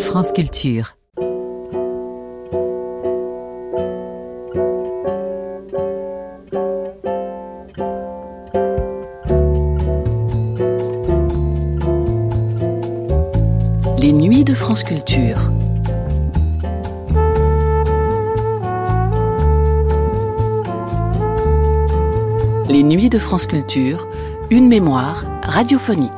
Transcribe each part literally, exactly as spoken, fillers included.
France Culture. Les nuits de France Culture. Les nuits de France Culture, une mémoire radiophonique.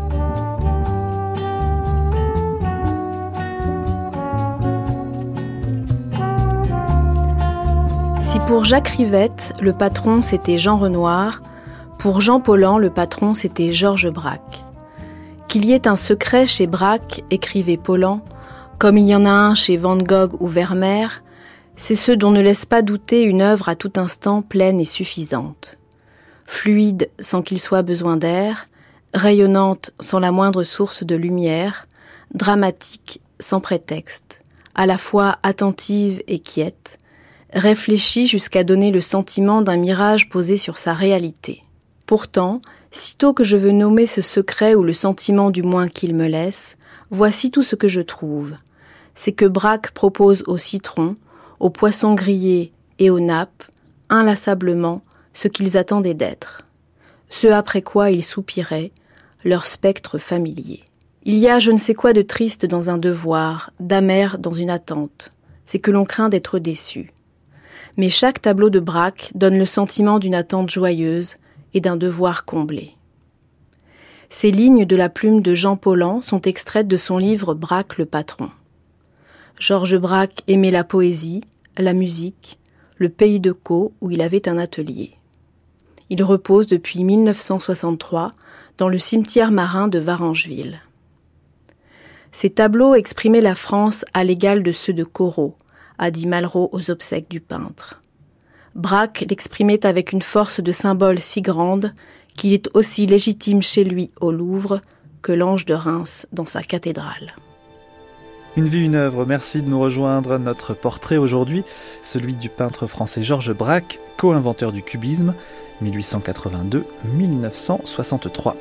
Si pour Jacques Rivette, le patron c'était Jean Renoir, pour Jean Paulhan, le patron c'était Georges Braque. Qu'il y ait un secret chez Braque, écrivait Paulhan, comme il y en a un chez Van Gogh ou Vermeer, c'est ceux dont ne laisse pas douter une œuvre à tout instant pleine et suffisante. Fluide sans qu'il soit besoin d'air, rayonnante sans la moindre source de lumière, dramatique sans prétexte, à la fois attentive et quiète, réfléchie jusqu'à donner le sentiment d'un mirage posé sur sa réalité. Pourtant, sitôt que je veux nommer ce secret ou le sentiment du moins qu'il me laisse, voici tout ce que je trouve. C'est que Braque propose aux citrons, aux poissons grillés et aux nappes, inlassablement, ce qu'ils attendaient d'être. Ce après quoi ils soupiraient, leur spectre familier. Il y a je ne sais quoi de triste dans un devoir, d'amer dans une attente. C'est que l'on craint d'être déçu. Mais chaque tableau de Braque donne le sentiment d'une attente joyeuse et d'un devoir comblé. Ces lignes de la plume de Jean Paulhan sont extraites de son livre Braque le patron. Georges Braque aimait la poésie, la musique, le pays de Caux où il avait un atelier. Il repose depuis mille neuf cent soixante-trois dans le cimetière marin de Varengeville. Ces tableaux exprimaient la France à l'égal de ceux de Corot, a dit Malraux aux obsèques du peintre. Braque l'exprimait avec une force de symbole si grande qu'il est aussi légitime chez lui au Louvre que l'Ange de Reims dans sa cathédrale. Une vie, une œuvre, merci de nous rejoindre. Notre portrait aujourd'hui, celui du peintre français Georges Braque, co-inventeur du cubisme, mille huit cent quatre-vingt-deux à mille neuf cent soixante-trois.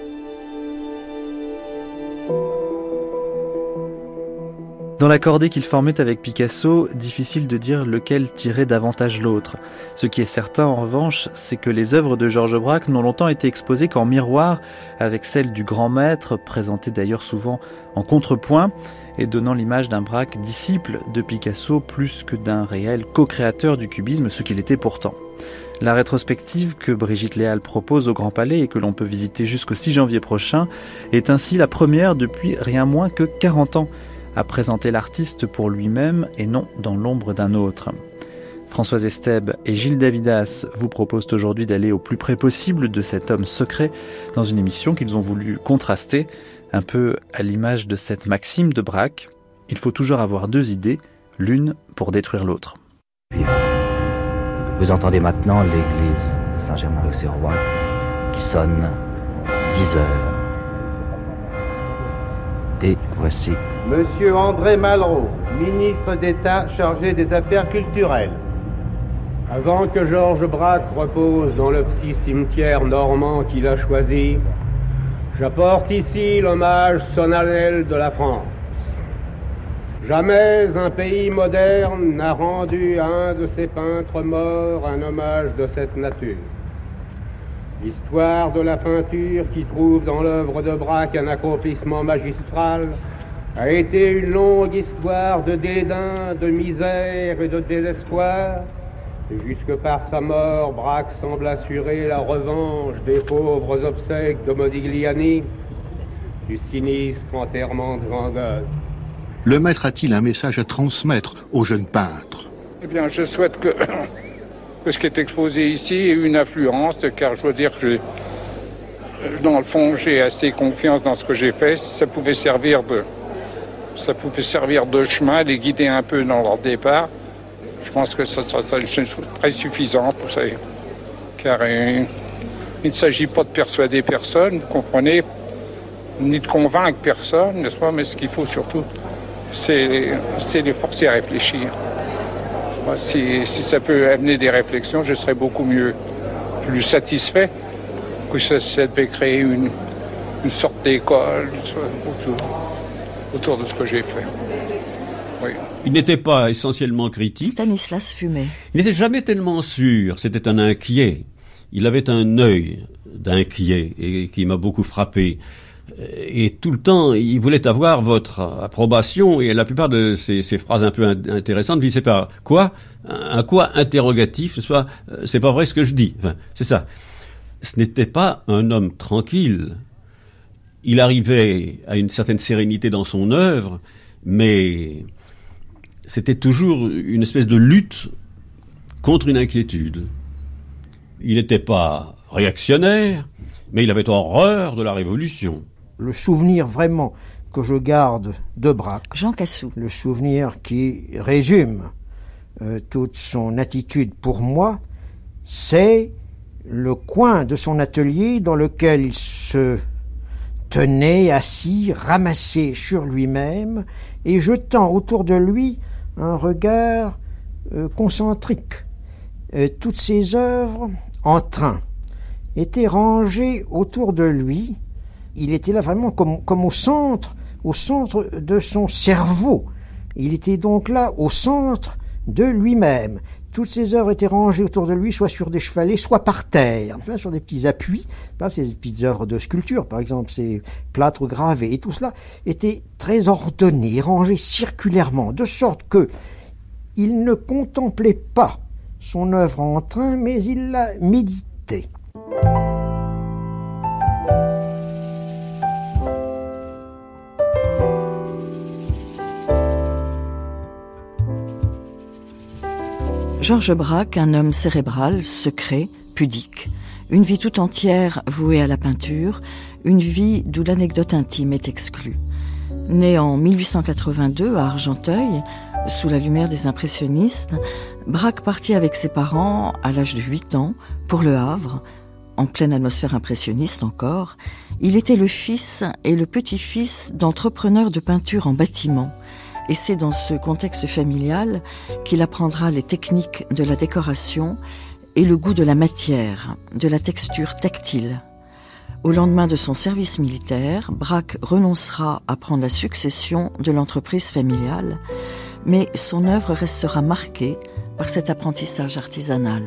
Dans la cordée qu'il formait avec Picasso, difficile de dire lequel tirait davantage l'autre. Ce qui est certain en revanche, c'est que les œuvres de Georges Braque n'ont longtemps été exposées qu'en miroir avec celles du grand maître, présentées d'ailleurs souvent en contrepoint, et donnant l'image d'un Braque disciple de Picasso plus que d'un réel co-créateur du cubisme, ce qu'il était pourtant. La rétrospective que Brigitte Léal propose au Grand Palais et que l'on peut visiter jusqu'au six janvier prochain est ainsi la première depuis rien moins que quarante ans à présenter l'artiste pour lui-même et non dans l'ombre d'un autre. Françoise Estèbe et Gilles Davidas vous proposent aujourd'hui d'aller au plus près possible de cet homme secret dans une émission qu'ils ont voulu contraster, un peu à l'image de cette maxime de Braque. Il faut toujours avoir deux idées, l'une pour détruire l'autre. Vous entendez maintenant l'église Saint-Germain-l'Auxerrois qui sonne dix heures. Et voici Monsieur André Malraux, ministre d'État chargé des Affaires culturelles. Avant que Georges Braque repose dans le petit cimetière normand qu'il a choisi, j'apporte ici l'hommage solennel de la France. Jamais un pays moderne n'a rendu à un de ses peintres morts un hommage de cette nature. L'histoire de la peinture, qui trouve dans l'œuvre de Braque un accomplissement magistral, a été une longue histoire de dédain, de misère et de désespoir. Et jusque par sa mort, Braque semble assurer la revanche des pauvres obsèques de Modigliani, du sinistre enterrement de Van Gogh. Le maître a-t-il un message à transmettre aux jeunes peintres ? Eh bien, je souhaite que, que ce qui est exposé ici ait une influence, car je dois dire que j'ai, dans le fond, j'ai assez confiance dans ce que j'ai fait. Ça pouvait servir de, ça pouvait servir de chemin, les guider un peu dans leur départ. Je pense que ça sera une chose très suffisante, vous savez, car euh, il ne s'agit pas de persuader personne, vous comprenez, ni de convaincre personne, n'est-ce pas, mais ce qu'il faut surtout, c'est, c'est les forcer à réfléchir. Moi, si, si ça peut amener des réflexions, je serais beaucoup mieux, plus satisfait que ça, ça devait créer une, une sorte d'école. autour de ce que j'ai fait. Oui. Il n'était pas essentiellement critique. Stanislas Fumet. Il n'était jamais tellement sûr, c'était un inquiet. Il avait un œil d'inquiet et qui m'a beaucoup frappé. Et tout le temps, il voulait avoir votre approbation, et la plupart de ces, ces phrases un peu intéressantes disaient par quoi, un quoi interrogatif, n'est-ce pas, c'est pas vrai ce que je dis. Enfin, c'est ça. Ce n'était pas un homme tranquille. Il arrivait à une certaine sérénité dans son œuvre, mais c'était toujours une espèce de lutte contre une inquiétude. Il n'était pas réactionnaire, mais il avait horreur de la révolution. Le souvenir vraiment que je garde de Braque, Jean Cassou, le souvenir qui résume euh, toute son attitude pour moi, c'est le coin de son atelier dans lequel il se tenait assis, ramassé sur lui-même et jetant autour de lui un regard euh, concentrique. Euh, toutes ses œuvres en train étaient rangées autour de lui. Il était là vraiment comme, comme au centre, au centre de son cerveau. Il était donc là au centre de lui-même. Toutes ses œuvres étaient rangées autour de lui, soit sur des chevalets, soit par terre, sur des petits appuis. Là, ces petites œuvres de sculpture, par exemple, ces plâtres gravés. Et tout cela était très ordonné, rangé circulairement, de sorte que il ne contemplait pas son œuvre en train, mais il la méditait. Georges Braque, un homme cérébral, secret, pudique, une vie tout entière vouée à la peinture, une vie d'où l'anecdote intime est exclue. Né en mille huit cent quatre-vingt-deux à Argenteuil, sous la lumière des impressionnistes, Braque partit avec ses parents à l'âge de huit ans pour Le Havre, en pleine atmosphère impressionniste encore. Il était le fils et le petit-fils d'entrepreneurs de peinture en bâtiment. Et c'est dans ce contexte familial qu'il apprendra les techniques de la décoration et le goût de la matière, de la texture tactile. Au lendemain de son service militaire, Braque renoncera à prendre la succession de l'entreprise familiale, mais son œuvre restera marquée par cet apprentissage artisanal.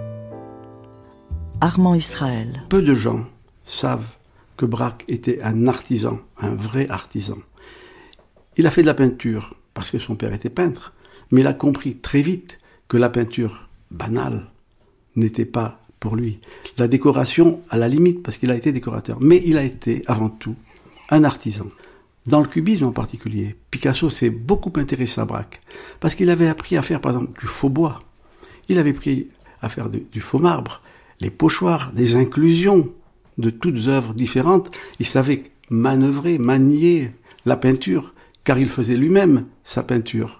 Armand Israël. Peu de gens savent que Braque était un artisan, un vrai artisan. Il a fait de la peinture parce que son père était peintre, mais il a compris très vite que la peinture banale n'était pas pour lui. La décoration, à la limite, parce qu'il a été décorateur, mais il a été avant tout un artisan. Dans le cubisme en particulier, Picasso s'est beaucoup intéressé à Braque parce qu'il avait appris à faire, par exemple, du faux bois. Il avait appris à faire du, du faux marbre, les pochoirs, des inclusions de toutes œuvres différentes. Il savait manœuvrer, manier la peinture, car il faisait lui-même sa peinture.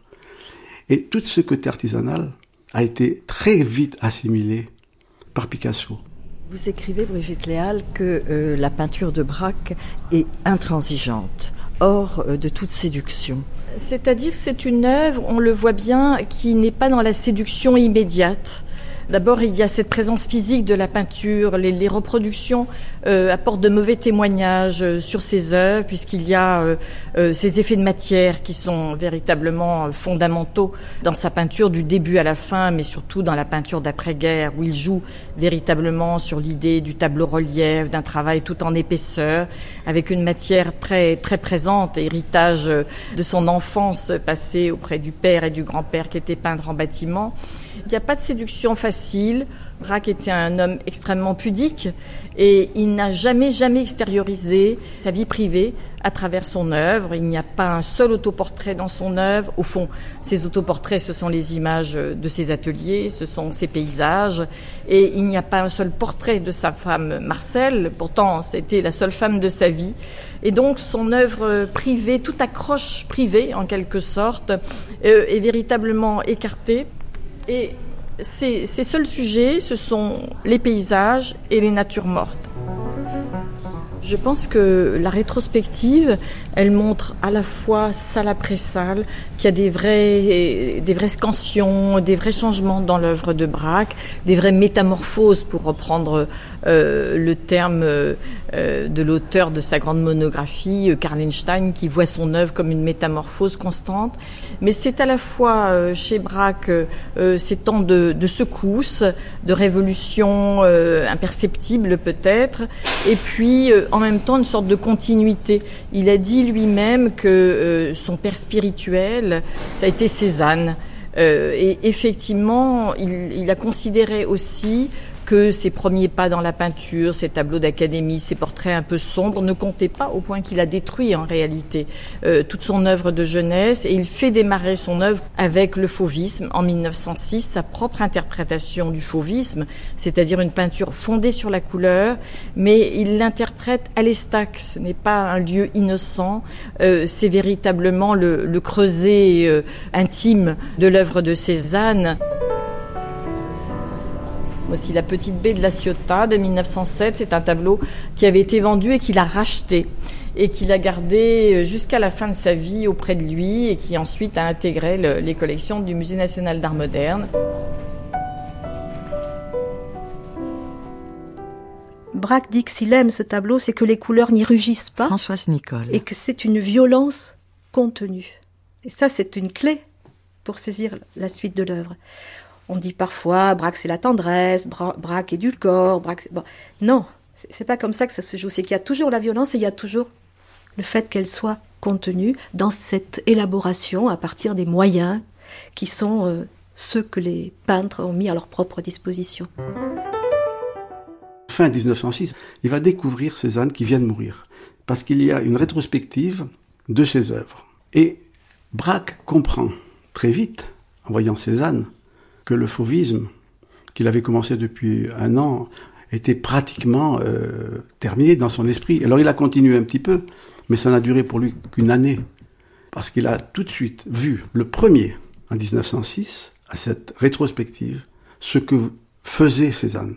Et tout ce côté artisanal a été très vite assimilé par Picasso. Vous écrivez, Brigitte Léal, que euh, la peinture de Braque est intransigeante, hors euh, de toute séduction. C'est-à-dire que c'est une œuvre, on le voit bien, qui n'est pas dans la séduction immédiate. D'abord, il y a cette présence physique de la peinture. Les, les reproductions euh, apportent de mauvais témoignages euh, sur ces œuvres, puisqu'il y a euh, euh, ces effets de matière qui sont véritablement fondamentaux dans sa peinture du début à la fin, mais surtout dans la peinture d'après-guerre, où il joue véritablement sur l'idée du tableau-relief, d'un travail tout en épaisseur, avec une matière très, très présente, héritage de son enfance passée auprès du père et du grand-père qui étaient peintres en bâtiment. Il n'y a pas de séduction facile. Braque était un homme extrêmement pudique et il n'a jamais, jamais extériorisé sa vie privée à travers son œuvre. Il n'y a pas un seul autoportrait dans son œuvre. Au fond, ses autoportraits, ce sont les images de ses ateliers, ce sont ses paysages. Et il n'y a pas un seul portrait de sa femme Marcelle. Pourtant, c'était la seule femme de sa vie. Et donc, son œuvre privée, toute accroche privée, en quelque sorte, euh, est véritablement écartée. Et ces, ces seuls sujets, ce sont les paysages et les natures mortes. Je pense que la rétrospective, elle montre à la fois salle après salle qu'il y a des vrais, des vraies scansions, des vrais changements dans l'œuvre de Braque, des vraies métamorphoses, pour reprendre euh, le terme euh, de l'auteur de sa grande monographie, euh, Karl Einstein, qui voit son œuvre comme une métamorphose constante. Mais c'est à la fois euh, chez Braque euh, ces temps de, de secousses, de révolutions euh, imperceptibles peut-être, et puis euh, en même temps une sorte de continuité. Il a dit lui-même que euh, son père spirituel, ça a été Cézanne. Euh, et effectivement, il, il a considéré aussi que ses premiers pas dans la peinture, ses tableaux d'académie, ses portraits un peu sombres ne comptaient pas, au point qu'il a détruit en réalité euh, toute son œuvre de jeunesse, et il fait démarrer son œuvre avec le fauvisme en mille neuf cent six, sa propre interprétation du fauvisme, c'est-à-dire une peinture fondée sur la couleur, mais il l'interprète à l'Estaque. Ce n'est pas un lieu innocent, euh, c'est véritablement le, le creuset euh, intime de l'œuvre de Cézanne. Aussi La Petite baie de la Ciotat de mille neuf cent sept, c'est un tableau qui avait été vendu et qu'il a racheté et qu'il a gardé jusqu'à la fin de sa vie auprès de lui et qui ensuite a intégré le, les collections du Musée national d'art moderne. Braque dit que s'il aime ce tableau, c'est que les couleurs n'y rugissent pas. Françoise Nicole. Et que c'est une violence contenue. Et ça, c'est une clé pour saisir la suite de l'œuvre. On dit parfois Braque c'est la tendresse, Bra- Braque édulcore, Braque c'est... Bon, non, c'est, c'est pas comme ça que ça se joue. C'est qu'il y a toujours la violence et il y a toujours le fait qu'elle soit contenue dans cette élaboration à partir des moyens qui sont euh, ceux que les peintres ont mis à leur propre disposition. Fin dix-neuf cent six, il va découvrir Cézanne qui vient de mourir, parce qu'il y a une rétrospective de ses œuvres. Et Braque comprend très vite, en voyant Cézanne, que le fauvisme, qu'il avait commencé depuis un an, était pratiquement euh, terminé dans son esprit. Alors il a continué un petit peu, mais ça n'a duré pour lui qu'une année, parce qu'il a tout de suite vu, le premier, en dix-neuf cent six, à cette rétrospective, ce que faisait Cézanne.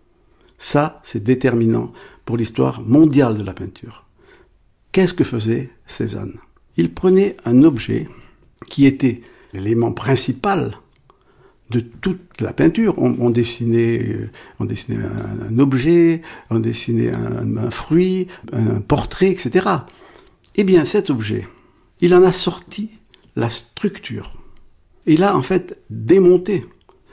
Ça, c'est déterminant pour l'histoire mondiale de la peinture. Qu'est-ce que faisait Cézanne ? Il prenait un objet qui était l'élément principal de toute la peinture. On, on dessinait, on dessinait un, un objet, on dessinait un, un fruit, un portrait, et cetera. Eh bien, cet objet, il en a sorti la structure. Il a en fait démonté,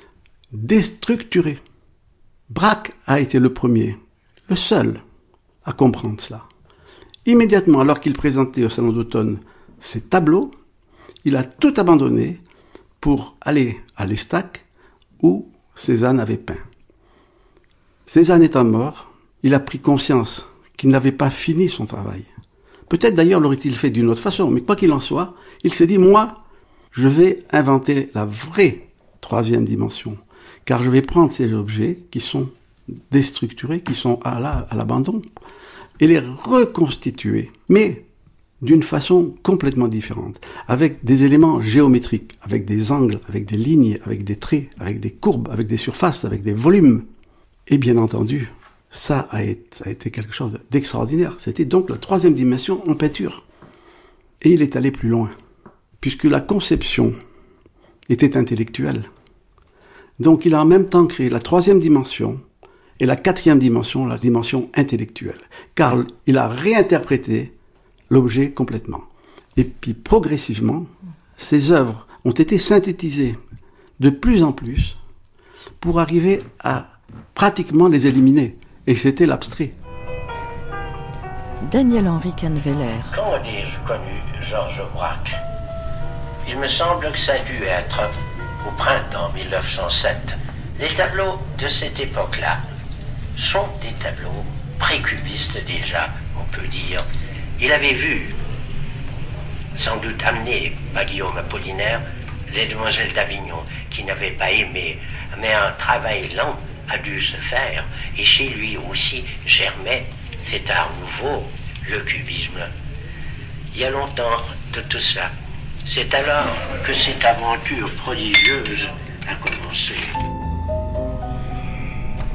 déstructuré. Braque a été le premier, le seul, à comprendre cela. Immédiatement, alors qu'il présentait au Salon d'automne ses tableaux, il a tout abandonné pour aller à l'Estaque où Cézanne avait peint. Cézanne étant mort, il a pris conscience qu'il n'avait pas fini son travail. Peut-être d'ailleurs l'aurait-il fait d'une autre façon, mais quoi qu'il en soit, il s'est dit, moi, je vais inventer la vraie troisième dimension, car je vais prendre ces objets qui sont déstructurés, qui sont à, la, à l'abandon, et les reconstituer, mais d'une façon complètement différente, avec des éléments géométriques, avec des angles, avec des lignes, avec des traits, avec des courbes, avec des surfaces, avec des volumes. Et bien entendu, ça a été, ça a été quelque chose d'extraordinaire. C'était donc la troisième dimension en peinture. Et il est allé plus loin, puisque la conception était intellectuelle. Donc il a en même temps créé la troisième dimension et la quatrième dimension, la dimension intellectuelle. Car il a réinterprété l'objet complètement. Et puis progressivement, ces œuvres ont été synthétisées de plus en plus pour arriver à pratiquement les éliminer. Et c'était l'abstrait. Daniel-Henri Canneveller. Quand ai-je connu Georges Braque ? Il me semble que ça a dû être au printemps mille neuf cent sept. Les tableaux de cette époque-là sont des tableaux précubistes déjà, on peut dire. Il avait vu, sans doute amené par Guillaume Apollinaire, les Demoiselles d'Avignon, qui n'avaient pas aimé, mais un travail lent a dû se faire, et chez lui aussi germait cet art nouveau, le cubisme. Il y a longtemps de tout cela. C'est alors que cette aventure prodigieuse a commencé.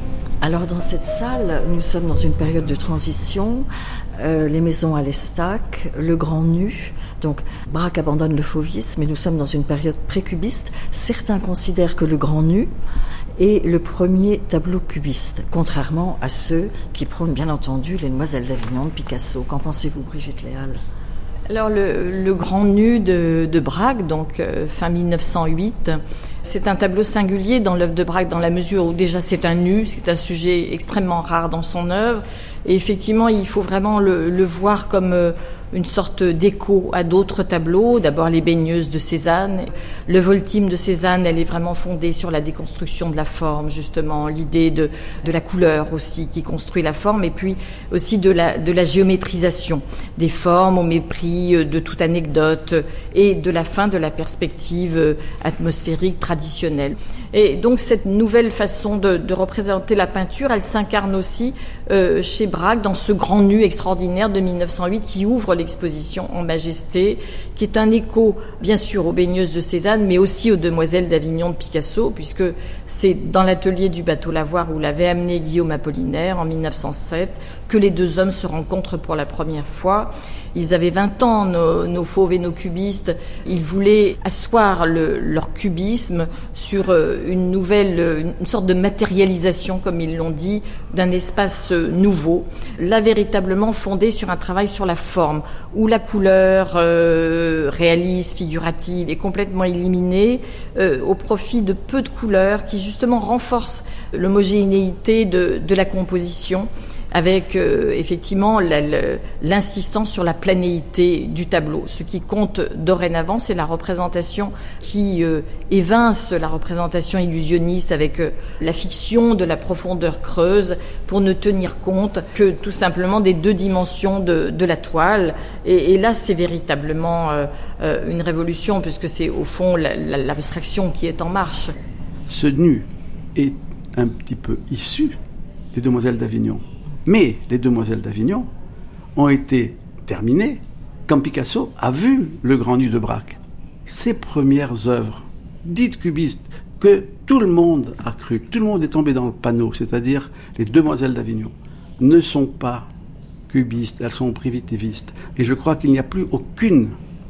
Alors dans cette salle, nous sommes dans une période de transition, euh, les maisons à l'Estaque, le Grand Nu. Donc Braque abandonne le fauvisme, mais nous sommes dans une période précubiste. Certains considèrent que le Grand Nu est le premier tableau cubiste, contrairement à ceux qui prônent bien entendu les Demoiselles d'Avignon de Picasso. Qu'en pensez-vous, Brigitte Léal ? Alors le, le Grand Nu de, de Braque, donc euh, fin mille neuf cent huit, c'est un tableau singulier dans l'œuvre de Braque dans la mesure où déjà c'est un nu, c'est un sujet extrêmement rare dans son œuvre, et effectivement il faut vraiment le, le voir comme euh, une sorte d'écho à d'autres tableaux. D'abord les baigneuses de Cézanne. Le Voltime de Cézanne, elle est vraiment fondée sur la déconstruction de la forme, justement, l'idée de, de la couleur aussi qui construit la forme, et puis aussi de la, de la géométrisation des formes au mépris de toute anecdote et de la fin de la perspective atmosphérique traditionnelle. Et donc cette nouvelle façon de, de représenter la peinture, elle s'incarne aussi euh, chez Braque dans ce Grand Nu extraordinaire de mille neuf cent huit qui ouvre l'exposition en majesté, qui est un écho bien sûr aux baigneuses de Cézanne, mais aussi aux Demoiselles d'Avignon de Picasso, puisque c'est dans l'atelier du bateau Lavoir où l'avait amené Guillaume Apollinaire en mille neuf cent sept que les deux hommes se rencontrent pour la première fois. Ils avaient vingt ans, nos, nos fauves et nos cubistes. Ils voulaient asseoir le, leur cubisme sur une nouvelle, une sorte de matérialisation, comme ils l'ont dit, d'un espace nouveau. Là, véritablement fondé sur un travail sur la forme, où la couleur euh, réaliste, figurative, est complètement éliminée euh, au profit de peu de couleurs qui, justement, renforcent l'homogénéité de, de la composition, avec euh, effectivement la, la, l'insistance sur la planéité du tableau. Ce qui compte dorénavant, c'est la représentation qui euh, évince la représentation illusionniste avec euh, la fiction de la profondeur creuse pour ne tenir compte que tout simplement des deux dimensions de, de la toile. Et, et là, c'est véritablement euh, euh, une révolution, puisque c'est au fond la, la, l'abstraction qui est en marche. Ce nu est un petit peu issu des Demoiselles d'Avignon. Mais les Demoiselles d'Avignon ont été terminées quand Picasso a vu le Grand Nu de Braque. Ses premières œuvres, dites cubistes, que tout le monde a cru, que tout le monde est tombé dans le panneau, c'est-à-dire les Demoiselles d'Avignon, ne sont pas cubistes, elles sont primitivistes. Et je crois qu'il n'y a plus aucune,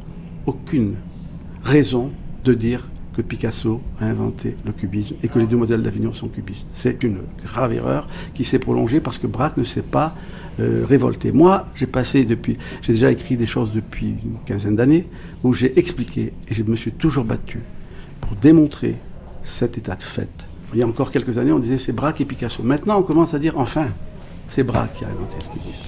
aucune raison de dire que Picasso a inventé le cubisme et que les Demoiselles d'Avignon sont cubistes. C'est une grave erreur qui s'est prolongée parce que Braque ne s'est pas euh, révolté. Moi, j'ai passé depuis, j'ai déjà écrit des choses depuis une quinzaine d'années où j'ai expliqué et je me suis toujours battu pour démontrer cet état de fait. Il y a encore quelques années, on disait c'est Braque et Picasso. Maintenant, on commence à dire enfin, c'est Braque qui a inventé le cubisme.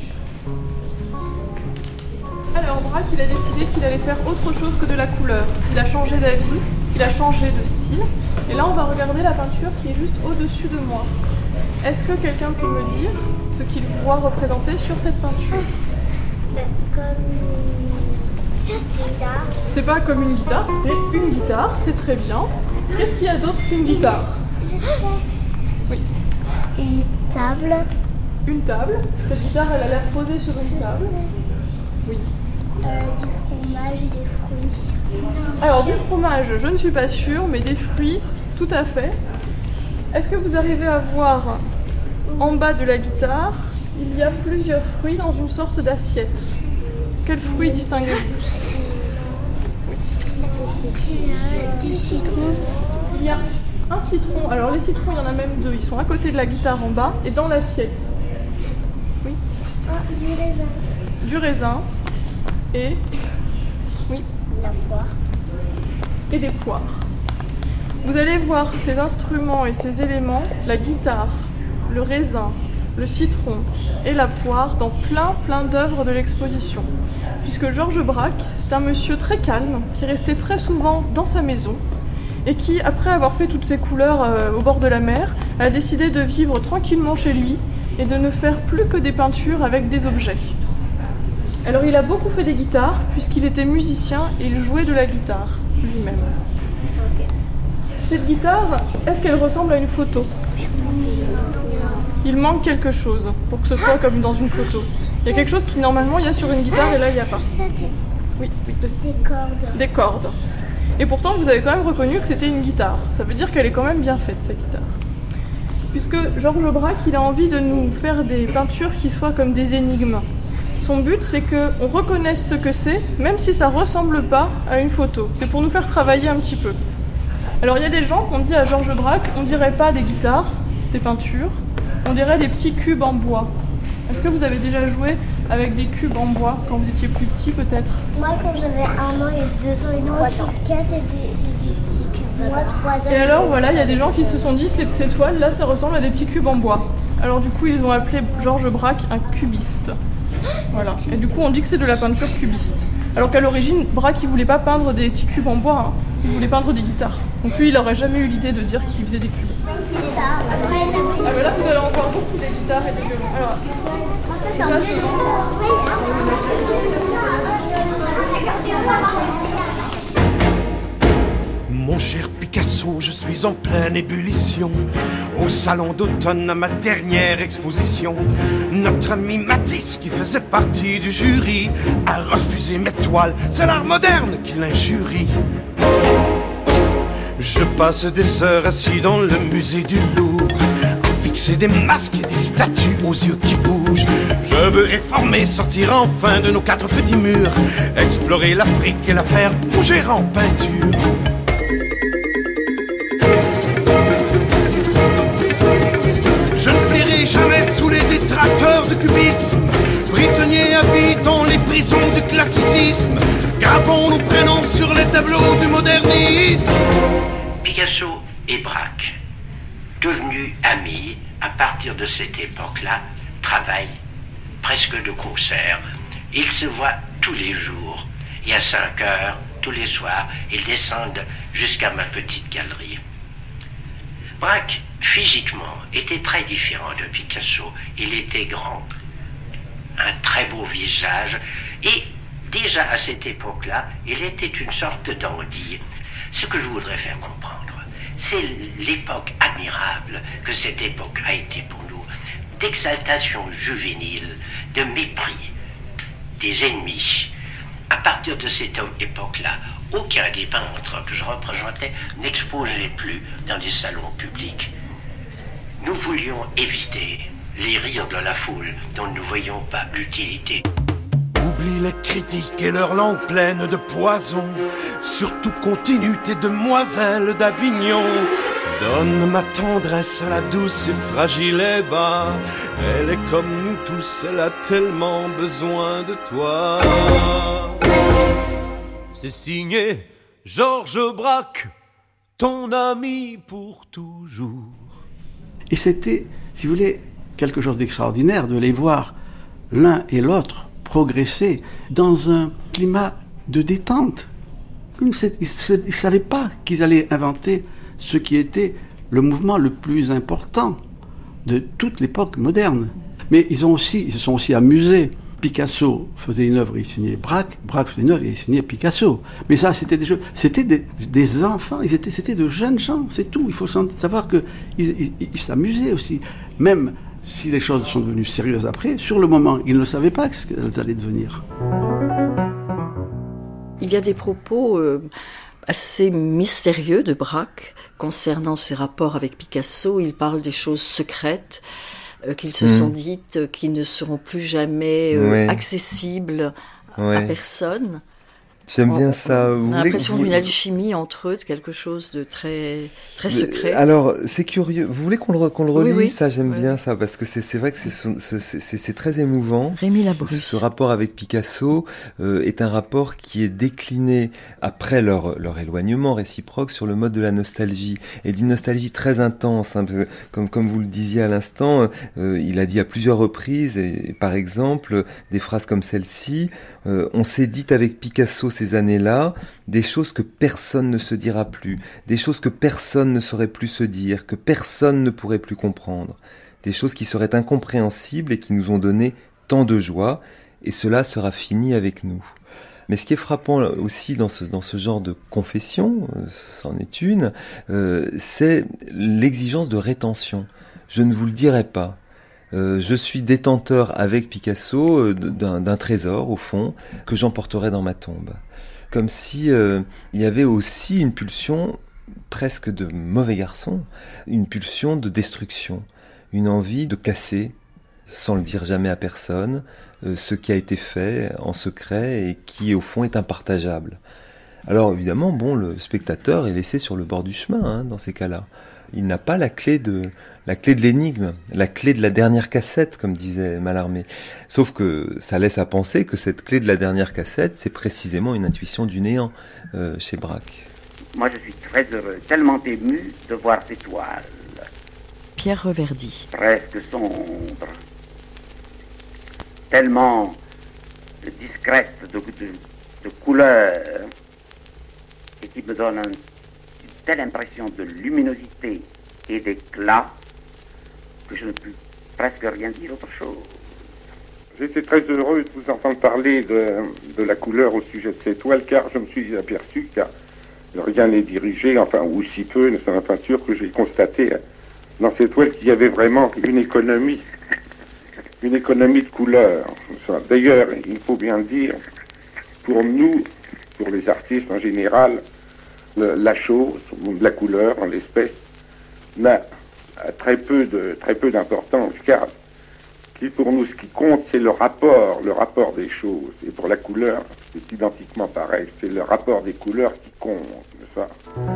Alors Braque, il a décidé qu'il allait faire autre chose que de la couleur. Il a changé d'avis, il a changé de style. Et là, on va regarder la peinture qui est juste au-dessus de moi. Est-ce que quelqu'un peut me dire ce qu'il voit représenter sur cette peinture? Comme une guitare. C'est pas comme une guitare, c'est une guitare, c'est très bien. Qu'est-ce qu'il y a d'autre qu'une guitare? Je sais. Oui. Une table. Une table. Cette guitare, elle a l'air posée sur une table. Oui. Euh, du fromage et des fruits. Alors du fromage, je ne suis pas sûre, mais des fruits, tout à fait. Est-ce que vous arrivez à voir en bas de la guitare, il y a plusieurs fruits dans une sorte d'assiette. Quels fruits distinguez-vous? Des citrons. Il y a un citron. Alors les citrons, il y en a même deux. Ils sont à côté de la guitare en bas et dans l'assiette. Oui. Ah, du raisin. Du raisin. Et oui. La poire. Et des poires. Vous allez voir ces instruments et ces éléments, la guitare, le raisin, le citron et la poire dans plein plein d'œuvres de l'exposition. Puisque Georges Braque, c'est un monsieur très calme qui restait très souvent dans sa maison et qui, après avoir fait toutes ces couleurs euh, au bord de la mer, a décidé de vivre tranquillement chez lui et de ne faire plus que des peintures avec des objets. Alors il a beaucoup fait des guitares puisqu'il était musicien et il jouait de la guitare lui-même. Cette guitare, est-ce qu'elle ressemble à une photo? Il manque quelque chose pour que ce soit comme dans une photo. Il y a quelque chose qui normalement il y a sur une guitare et là il n'y a pas. Oui, oui, des cordes. Des cordes. Et pourtant vous avez quand même reconnu que c'était une guitare. Ça veut dire qu'elle est quand même bien faite cette guitare. puisque Georges Braque, il a envie de nous faire des peintures qui soient comme des énigmes. Son but, c'est qu'on reconnaisse ce que c'est, même si ça ne ressemble pas à une photo. C'est pour nous faire travailler un petit peu. Alors il y a des gens qui ont dit à Georges Braque, on dirait pas des guitares, des peintures, on dirait des petits cubes en bois. Est-ce que vous avez déjà joué avec des cubes en bois quand vous étiez plus petit peut-être? Moi quand j'avais un an et deux ans et trois ans. Moi c'était des petits cubes. Moi trois ans. Et alors voilà, il y a des gens qui se sont dit, ces, ces toiles là ça ressemble à des petits cubes en bois. Alors du coup ils ont appelé Georges Braque un cubiste. Voilà. Et du coup on dit que c'est de la peinture cubiste. Alors qu'à l'origine, Braque il voulait pas peindre des petits cubes en bois, hein. Il voulait peindre des guitares. Donc lui il aurait jamais eu l'idée de dire qu'il faisait des cubes. Ah ben là vous allez en voir beaucoup des guitares et des violons. Alors, mon cher Picasso, je suis en pleine ébullition. Au salon d'automne, à ma dernière exposition, notre ami Matisse, qui faisait partie du jury, a refusé mes toiles. C'est l'art moderne qui l'injurie. Je passe des heures assis dans le musée du Louvre, à fixer des masques et des statues aux yeux qui bougent. Je veux réformer, sortir enfin de nos quatre petits murs, explorer l'Afrique et la faire bouger en peinture. Je ne plierai jamais sous les détracteurs du cubisme, prisonniers à vie dans les prisons du classicisme. Gravons nos prénoms sur les tableaux du modernisme. Picasso et Braque, devenus amis à partir de cette époque-là, travaillent presque de concert. Ils se voient tous les jours et à cinq heures, tous les soirs, ils descendent jusqu'à ma petite galerie. Braque, physiquement, était très différent de Picasso. Il était grand, un très beau visage, et déjà à cette époque-là, il était une sorte dandy. Ce que je voudrais faire comprendre, c'est l'époque admirable que cette époque a été pour nous, d'exaltation juvénile, de mépris des ennemis. À partir de cette époque-là, aucun des peintres que je représentais n'exposait plus dans des salons publics. Nous voulions éviter les rires de la foule dont nous ne voyions pas l'utilité. Oublie les critiques et leur langue pleine de poison. Surtout continue tes demoiselles d'Avignon. Donne ma tendresse à la douce et fragile Eva. Elle est comme nous tous, elle a tellement besoin de toi. C'est signé Georges Braque, ton ami pour toujours. Et c'était, si vous voulez, quelque chose d'extraordinaire de les voir l'un et l'autre progresser dans un climat de détente. Ils ne savaient pas qu'ils allaient inventer ce qui était le mouvement le plus important de toute l'époque moderne. Mais ils, ont aussi, ils se sont aussi amusés. Picasso faisait une œuvre, il signait Braque, Braque faisait une œuvre, il signait Picasso. Mais ça, c'était des jeux, c'était des, des enfants, ils étaient, c'était de jeunes gens, c'est tout. Il faut savoir qu'ils ils, ils s'amusaient aussi. Même si les choses sont devenues sérieuses après, sur le moment, ils ne savaient pas ce qu'elles allaient devenir. Il y a des propos euh, assez mystérieux de Braque concernant ses rapports avec Picasso. Il parle des choses secrètes euh, qu'ils se mmh. sont dites, euh, qui ne seront plus jamais euh, ouais. accessibles ouais. à personne. J'aime bien ça. On a l'impression d'une alchimie entre eux, de quelque chose de très, très secret. Alors, c'est curieux. Vous voulez qu'on le, qu'on le relise, oui, oui. ça? J'aime oui. bien ça, parce que c'est, c'est vrai que c'est, c'est, c'est, c'est très émouvant. Rémi Labrusse. Ce, ce rapport avec Picasso euh, est un rapport qui est décliné après leur, leur éloignement réciproque sur le mode de la nostalgie, et d'une nostalgie très intense. Hein, parce que, comme, comme vous le disiez à l'instant, euh, il a dit à plusieurs reprises, et, et par exemple, des phrases comme celle-ci, euh, on s'est dit avec Picasso ces années-là, des choses que personne ne se dira plus, des choses que personne ne saurait plus se dire, que personne ne pourrait plus comprendre, des choses qui seraient incompréhensibles et qui nous ont donné tant de joie, et cela sera fini avec nous. Mais ce qui est frappant aussi dans ce, dans ce genre de confession, c'en est une, euh, c'est l'exigence de rétention. Je ne vous le dirai pas. Euh, je suis détenteur avec Picasso euh, d'un, d'un trésor, au fond, que j'emporterai dans ma tombe. Comme si euh, il y avait aussi une pulsion presque de mauvais garçon, une pulsion de destruction, une envie de casser, sans le dire jamais à personne, euh, ce qui a été fait en secret et qui au fond est impartageable. Alors évidemment, bon, le spectateur est laissé sur le bord du chemin hein, dans ces cas-là. Il n'a pas la clé de la clé de l'énigme, la clé de la dernière cassette, comme disait Mallarmé. Sauf que ça laisse à penser que cette clé de la dernière cassette, c'est précisément une intuition du néant euh, chez Braque. Moi, je suis très heureux, tellement ému de voir ces toiles. Pierre Reverdy. Presque sombres, tellement discrètes de, de, de couleurs, et qui me donnent un, une telle impression de luminosité et d'éclat que je ne peux presque rien dire autre chose. J'étais très heureux de vous entendre parler de, de la couleur au sujet de ces toiles, car je me suis aperçu que rien n'est dirigé, enfin, ou si peu, c'est la peinture que j'ai constaté dans ces toiles qu'il y avait vraiment une économie, une économie de couleurs. D'ailleurs, il faut bien le dire, pour nous, pour les artistes en général, le, la chose, la couleur en l'espèce, n'a très peu de très peu d'importance, car pour nous, ce qui compte, c'est le rapport, le rapport des choses. Et pour la couleur, c'est identiquement pareil. C'est le rapport des couleurs qui compte, n'est-ce pas ?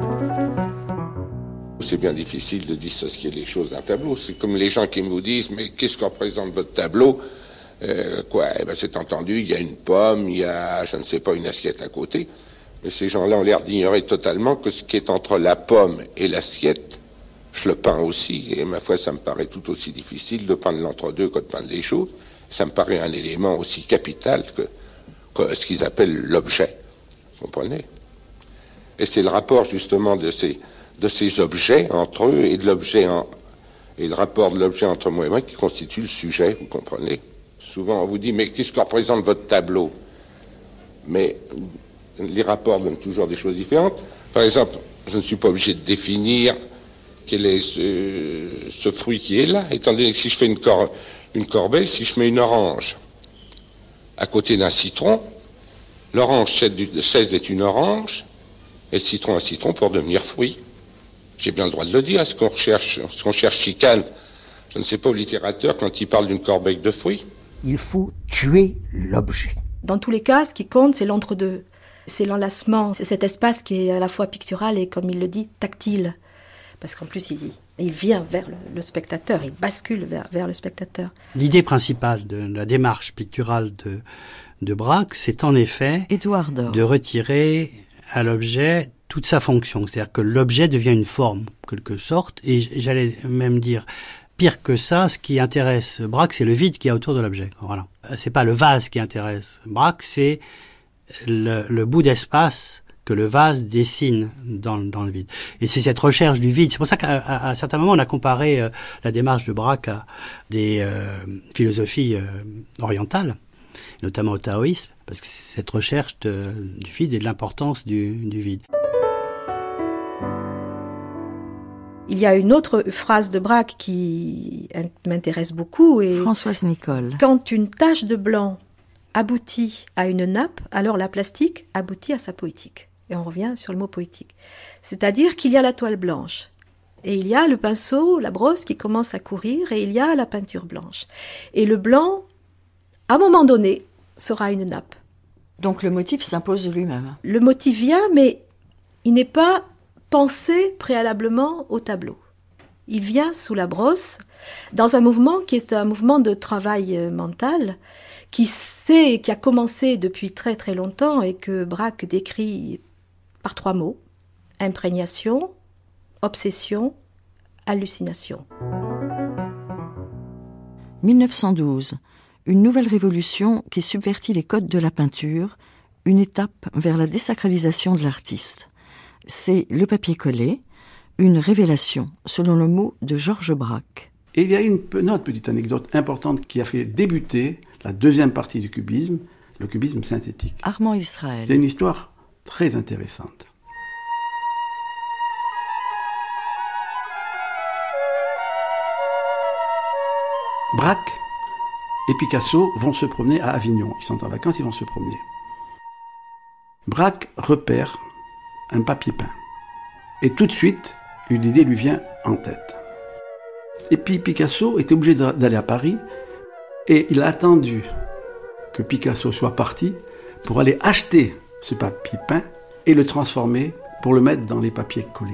C'est bien difficile de dissocier les choses d'un tableau. C'est comme les gens qui me disent, mais qu'est-ce que représente votre tableau ? euh, Quoi eh ben, c'est entendu, il y a une pomme, il y a, je ne sais pas, une assiette à côté. Mais ces gens-là ont l'air d'ignorer totalement que ce qui est entre la pomme et l'assiette, je le peins aussi, et ma foi, ça me paraît tout aussi difficile de peindre l'entre-deux que de peindre les choses. Ça me paraît un élément aussi capital que, que ce qu'ils appellent l'objet. Vous comprenez ? Et c'est le rapport, justement, de ces, de ces objets entre eux et de l'objet en, et le rapport de l'objet entre moi et moi qui constitue le sujet, vous comprenez ? Souvent, on vous dit, mais qu'est-ce que représente votre tableau ? Mais les rapports donnent toujours des choses différentes. Par exemple, je ne suis pas obligé de définir quel est ce, ce fruit qui est là, étant donné que si je fais une, cor, une corbeille, si je mets une orange à côté d'un citron, l'orange cesse d'être une orange, et le citron un citron pour devenir fruit. J'ai bien le droit de le dire. Est-ce qu'on recherche, est-ce qu'on cherche chicane, je ne sais pas, au littérateur quand il parle d'une corbeille de fruits ? Il faut tuer l'objet. Dans tous les cas, ce qui compte, c'est l'entre-deux. C'est l'enlacement, c'est cet espace qui est à la fois pictural et, comme il le dit, tactile. Parce qu'en plus, il, il vient vers le, le spectateur, il bascule vers, vers le spectateur. L'idée principale de la démarche picturale de, de Braque, c'est en effet Édouard Dor. de retirer à l'objet toute sa fonction. C'est-à-dire que l'objet devient une forme, en quelque sorte, et j'allais même dire, pire que ça, ce qui intéresse Braque, c'est le vide qui est autour de l'objet. Voilà. C'est pas le vase qui intéresse Braque, c'est le, le bout d'espace que le vase dessine dans, dans le vide. Et c'est cette recherche du vide. C'est pour ça qu'à à, à certains moments, on a comparé euh, la démarche de Braque à des euh, philosophies euh, orientales, notamment au taoïsme, parce que c'est cette recherche de, du vide et de l'importance du, du vide. Il y a une autre phrase de Braque qui m'intéresse beaucoup. Et Françoise Nicole. Quand une tache de blanc aboutit à une nappe, alors la plastique aboutit à sa poétique. Et on revient sur le mot poétique. C'est-à-dire qu'il y a la toile blanche, et il y a le pinceau, la brosse qui commence à courir, et il y a la peinture blanche. Et le blanc, à un moment donné, sera une nappe. Donc le motif s'impose de lui-même. Le motif vient, mais il n'est pas pensé préalablement au tableau. Il vient sous la brosse, dans un mouvement qui est un mouvement de travail mental, qui sait, qui a commencé depuis très très longtemps et que Braque décrit par trois mots: imprégnation, obsession, hallucination. mille neuf cent douze, une nouvelle révolution qui subvertit les codes de la peinture, une étape vers la désacralisation de l'artiste. C'est le papier collé, une révélation, selon le mot de Georges Braque. Et il y a une, une autre petite anecdote importante qui a fait débuter la deuxième partie du cubisme, le cubisme synthétique. Armand Israël. C'est une histoire très intéressante. Braque et Picasso vont se promener à Avignon. Ils sont en vacances, ils vont se promener. Braque repère un papier peint. Et tout de suite, une idée lui vient en tête. Et puis Picasso était obligé d'aller à Paris et il a attendu que Picasso soit parti pour aller acheter ce papier peint et le transformer pour le mettre dans les papiers collés.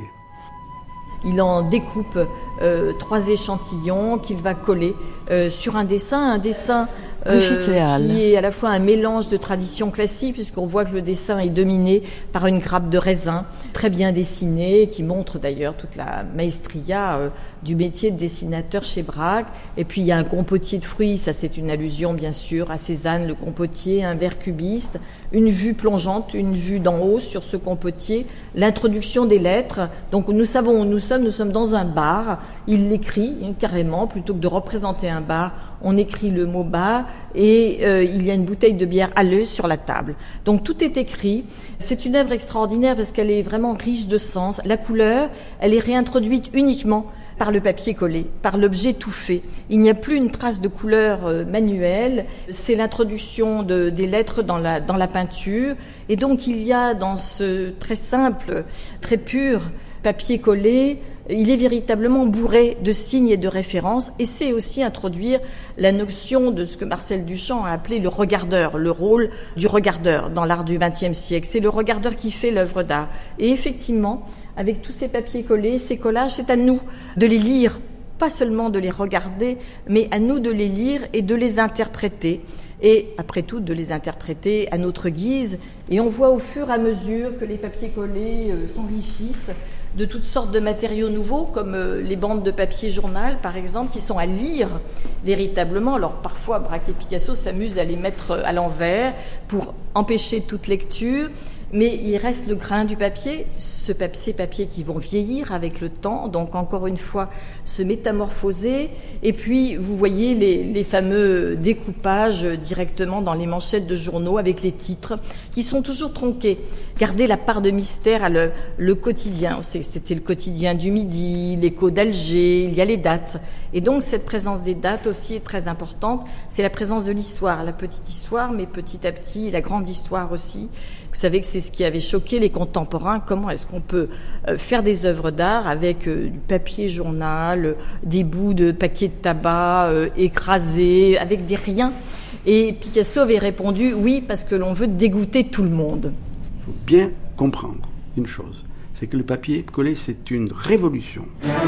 Il en découpe euh, trois échantillons qu'il va coller euh, sur un dessin, un dessin euh, qui est à la fois un mélange de tradition classique, puisqu'on voit que le dessin est dominé par une grappe de raisin très bien dessinée, qui montre d'ailleurs toute la maestria euh, du métier de dessinateur chez Braque. Et puis il y a un compotier de fruits, ça c'est une allusion bien sûr à Cézanne, le compotier, un verre cubiste, une vue plongeante, une vue d'en haut sur ce compotier, l'introduction des lettres. Donc nous savons où nous sommes, nous sommes dans un bar, il l'écrit hein, carrément, plutôt que de représenter un bar, on écrit le mot bar et euh, il y a une bouteille de bière à l'œil sur la table. Donc tout est écrit, c'est une œuvre extraordinaire parce qu'elle est vraiment riche de sens. La couleur, elle est réintroduite uniquement par le papier collé, par l'objet tout fait. Il n'y a plus une trace de couleur euh, manuelle, c'est l'introduction de, des lettres dans la, dans la peinture. Et donc il y a dans ce très simple, très pur papier collé, il est véritablement bourré de signes et de références, et c'est aussi introduire la notion de ce que Marcel Duchamp a appelé le regardeur, le rôle du regardeur dans l'art du vingtième siècle. C'est le regardeur qui fait l'œuvre d'art. Et effectivement, avec tous ces papiers collés, ces collages, c'est à nous de les lire, pas seulement de les regarder, mais à nous de les lire et de les interpréter. Et après tout, de les interpréter à notre guise. Et on voit au fur et à mesure que les papiers collés euh, s'enrichissent de toutes sortes de matériaux nouveaux, comme euh, les bandes de papier journal, par exemple, qui sont à lire véritablement. Alors parfois, Braque et Picasso s'amusent à les mettre à l'envers pour empêcher toute lecture. Mais il reste le grain du papier, ce papier, ces papiers qui vont vieillir avec le temps, donc encore une fois se métamorphoser. Et puis vous voyez les, les fameux découpages directement dans les manchettes de journaux avec les titres qui sont toujours tronqués. Garder la part de mystère à le, le quotidien. C'était le quotidien du Midi, l'Écho d'Alger, il y a les dates. Et donc cette présence des dates aussi est très importante. C'est la présence de l'histoire, la petite histoire, mais petit à petit la grande histoire aussi. Vous savez que c'est ce qui avait choqué les contemporains. Comment est-ce qu'on peut euh, faire des œuvres d'art avec euh, du papier journal, euh, des bouts de paquets de tabac euh, écrasés, avec des riens. Et Picasso avait répondu oui, parce que l'on veut dégoûter tout le monde. Il faut bien comprendre une chose, c'est que le papier collé, c'est une révolution.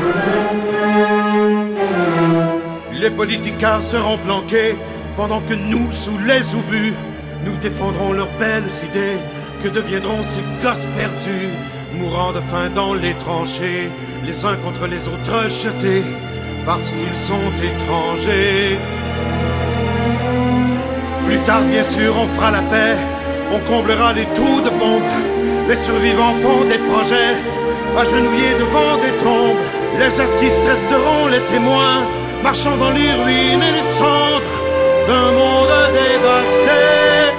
Les politicards seront planqués pendant que nous, sous les obus, nous défendrons leurs belles idées. Que deviendront ces gosses perdus, mourant de faim dans les tranchées, les uns contre les autres jetés, parce qu'ils sont étrangers. Plus tard, bien sûr, on fera la paix, on comblera les trous de bombes. Les survivants font des projets, agenouillés devant des tombes. Les artistes resteront les témoins, marchant dans les ruines et les cendres d'un monde dévasté.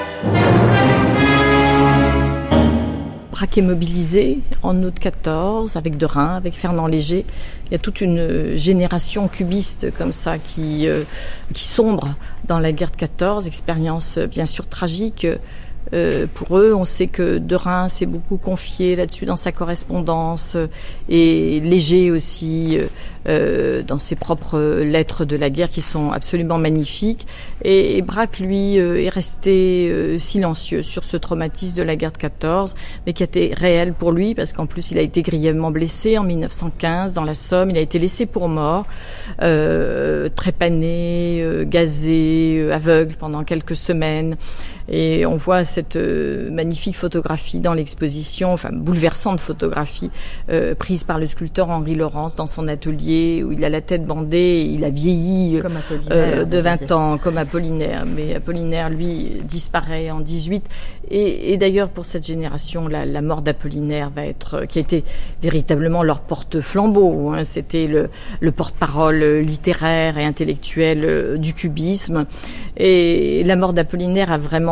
Braque est mobilisé en août quatorze avec Derain, avec Fernand Léger. Il y a toute une génération cubiste comme ça qui, euh, qui sombre dans la guerre de quatorze, expérience bien sûr tragique. Euh, pour eux, on sait que Derain s'est beaucoup confié là-dessus dans sa correspondance et Léger aussi euh, dans ses propres lettres de la guerre qui sont absolument magnifiques. Et, et Braque, lui, euh, est resté euh, silencieux sur ce traumatisme de la guerre de quatorze, mais qui a été réel pour lui parce qu'en plus il a été grièvement blessé en mille neuf cent quinze dans la Somme. Il a été laissé pour mort, euh, trépané, euh, gazé, euh, aveugle pendant quelques semaines. Et on voit cette euh, magnifique photographie dans l'exposition, enfin bouleversante photographie euh, prise par le sculpteur Henri Laurence dans son atelier où il a la tête bandée et il a vieilli euh, de vingt ans comme Apollinaire. Mais Apollinaire, lui, disparaît en dix-huit. Et, et d'ailleurs, pour cette génération, la, la mort d'Apollinaire va être, qui a été véritablement leur porte-flambeau. Hein. C'était le, le porte-parole littéraire et intellectuel du cubisme. Et la mort d'Apollinaire a vraiment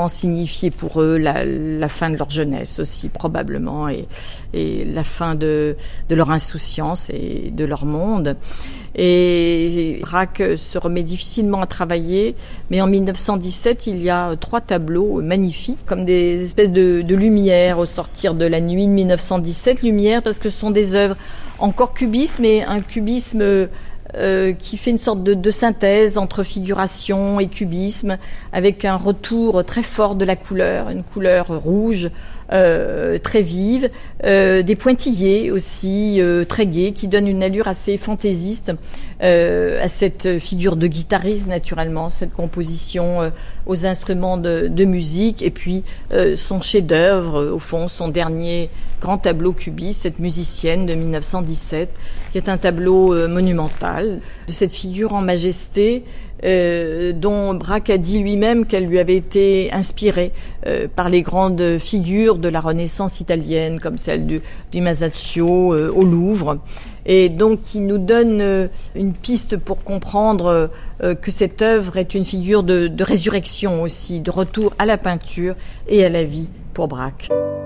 probablement signifié pour eux la, la fin de leur jeunesse aussi, probablement, et, et la fin de, de leur insouciance et de leur monde. Et Braque se remet difficilement à travailler, mais en mille neuf cent dix-sept, il y a trois tableaux magnifiques, comme des espèces de, de lumières au sortir de la nuit de mille neuf cent dix-sept. Lumière parce que ce sont des œuvres encore cubisme, mais un cubisme euh, qui fait une sorte de, de synthèse entre figuration et cubisme, avec un retour très fort de la couleur, une couleur rouge, Euh, très vive, euh, des pointillés aussi euh, très gais qui donnent une allure assez fantaisiste euh, à cette figure de guitariste naturellement, cette composition euh, aux instruments de, de musique, et puis euh, son chef-d'œuvre, euh, au fond son dernier grand tableau cubiste, cette musicienne de mille neuf cent dix-sept, qui est un tableau euh, monumental de cette figure en majesté. Euh, dont Braque a dit lui-même qu'elle lui avait été inspirée euh, par les grandes figures de la Renaissance italienne, comme celle du, du Masaccio euh, au Louvre. Et donc, il nous donne euh, une piste pour comprendre euh, que cette œuvre est une figure de, de résurrection aussi, de retour à la peinture et à la vie pour Braque.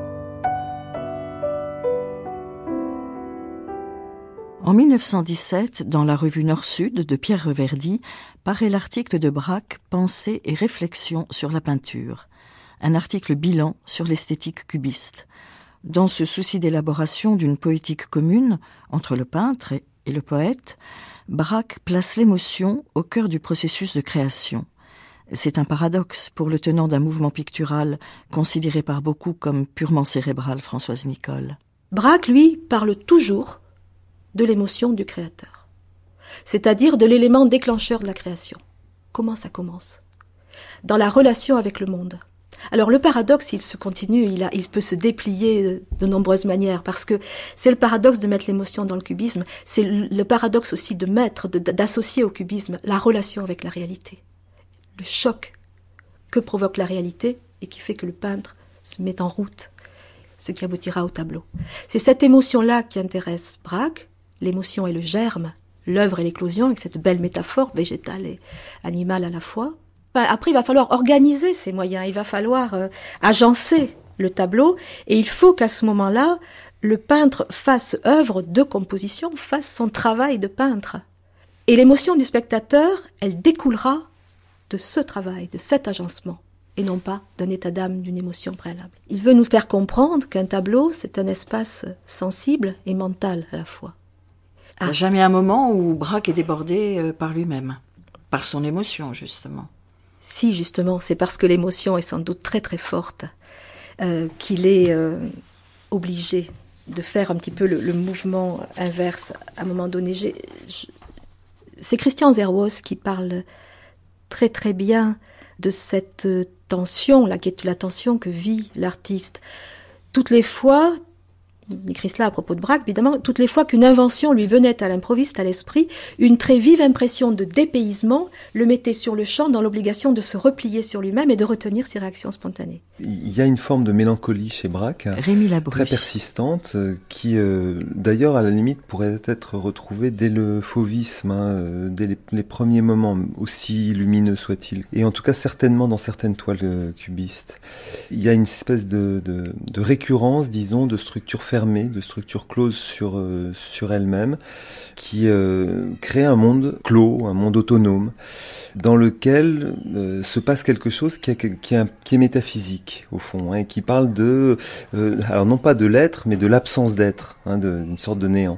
En mille neuf cent dix-sept, dans la revue Nord-Sud de Pierre Reverdy, paraît l'article de Braque « Pensée et réflexion sur la peinture », un article bilan sur l'esthétique cubiste. Dans ce souci d'élaboration d'une poétique commune entre le peintre et le poète, Braque place l'émotion au cœur du processus de création. C'est un paradoxe pour le tenant d'un mouvement pictural considéré par beaucoup comme purement cérébral, Françoise Nicole. Braque, lui, parle toujours de l'émotion du créateur, c'est-à-dire de l'élément déclencheur de la création. Comment ça commence ? Dans la relation avec le monde. Alors le paradoxe, il se continue, il, a, il peut se déplier de nombreuses manières, parce que c'est le paradoxe de mettre l'émotion dans le cubisme, c'est le, le paradoxe aussi de mettre, de, d'associer au cubisme la relation avec la réalité. Le choc que provoque la réalité et qui fait que le peintre se met en route, ce qui aboutira au tableau. C'est cette émotion-là qui intéresse Braque. L'émotion est le germe, l'œuvre est l'éclosion, avec cette belle métaphore végétale et animale à la fois. Après, il va falloir organiser ces moyens, il va falloir euh, agencer le tableau, et il faut qu'à ce moment-là, le peintre fasse œuvre de composition, fasse son travail de peintre. Et l'émotion du spectateur, elle découlera de ce travail, de cet agencement, et non pas d'un état d'âme, d'une émotion préalable. Il veut nous faire comprendre qu'un tableau, c'est un espace sensible et mental à la fois. Il n'y a jamais un moment où Braque est débordé euh, par lui-même, par son émotion, justement. Si, justement, c'est parce que l'émotion est sans doute très très forte euh, qu'il est euh, obligé de faire un petit peu le, le mouvement inverse à un moment donné. J'ai, je... C'est Christian Zerwas qui parle très très bien de cette tension, là, qui est la tension que vit l'artiste. Toutes les fois, il écrit cela à propos de Braque, évidemment, toutes les fois qu'une invention lui venait à l'improviste, à l'esprit, une très vive impression de dépaysement le mettait sur le champ dans l'obligation de se replier sur lui-même et de retenir ses réactions spontanées. Il y a une forme de mélancolie chez Braque, Rémi Labrousse, très persistante, euh, qui euh, d'ailleurs à la limite pourrait être retrouvée dès le fauvisme, hein, euh, dès les, les premiers moments, aussi lumineux soient-ils, et en tout cas certainement dans certaines toiles euh, cubistes. Il y a une espèce de, de, de récurrence, disons, de structure fermée, de structure close sur, euh, sur elle-même, qui euh, crée un monde clos, un monde autonome, dans lequel euh, se passe quelque chose qui, a, qui, a, qui est métaphysique, au fond, hein, et qui parle de, euh, alors non pas de l'être, mais de l'absence d'être, hein, de, d'une sorte de néant.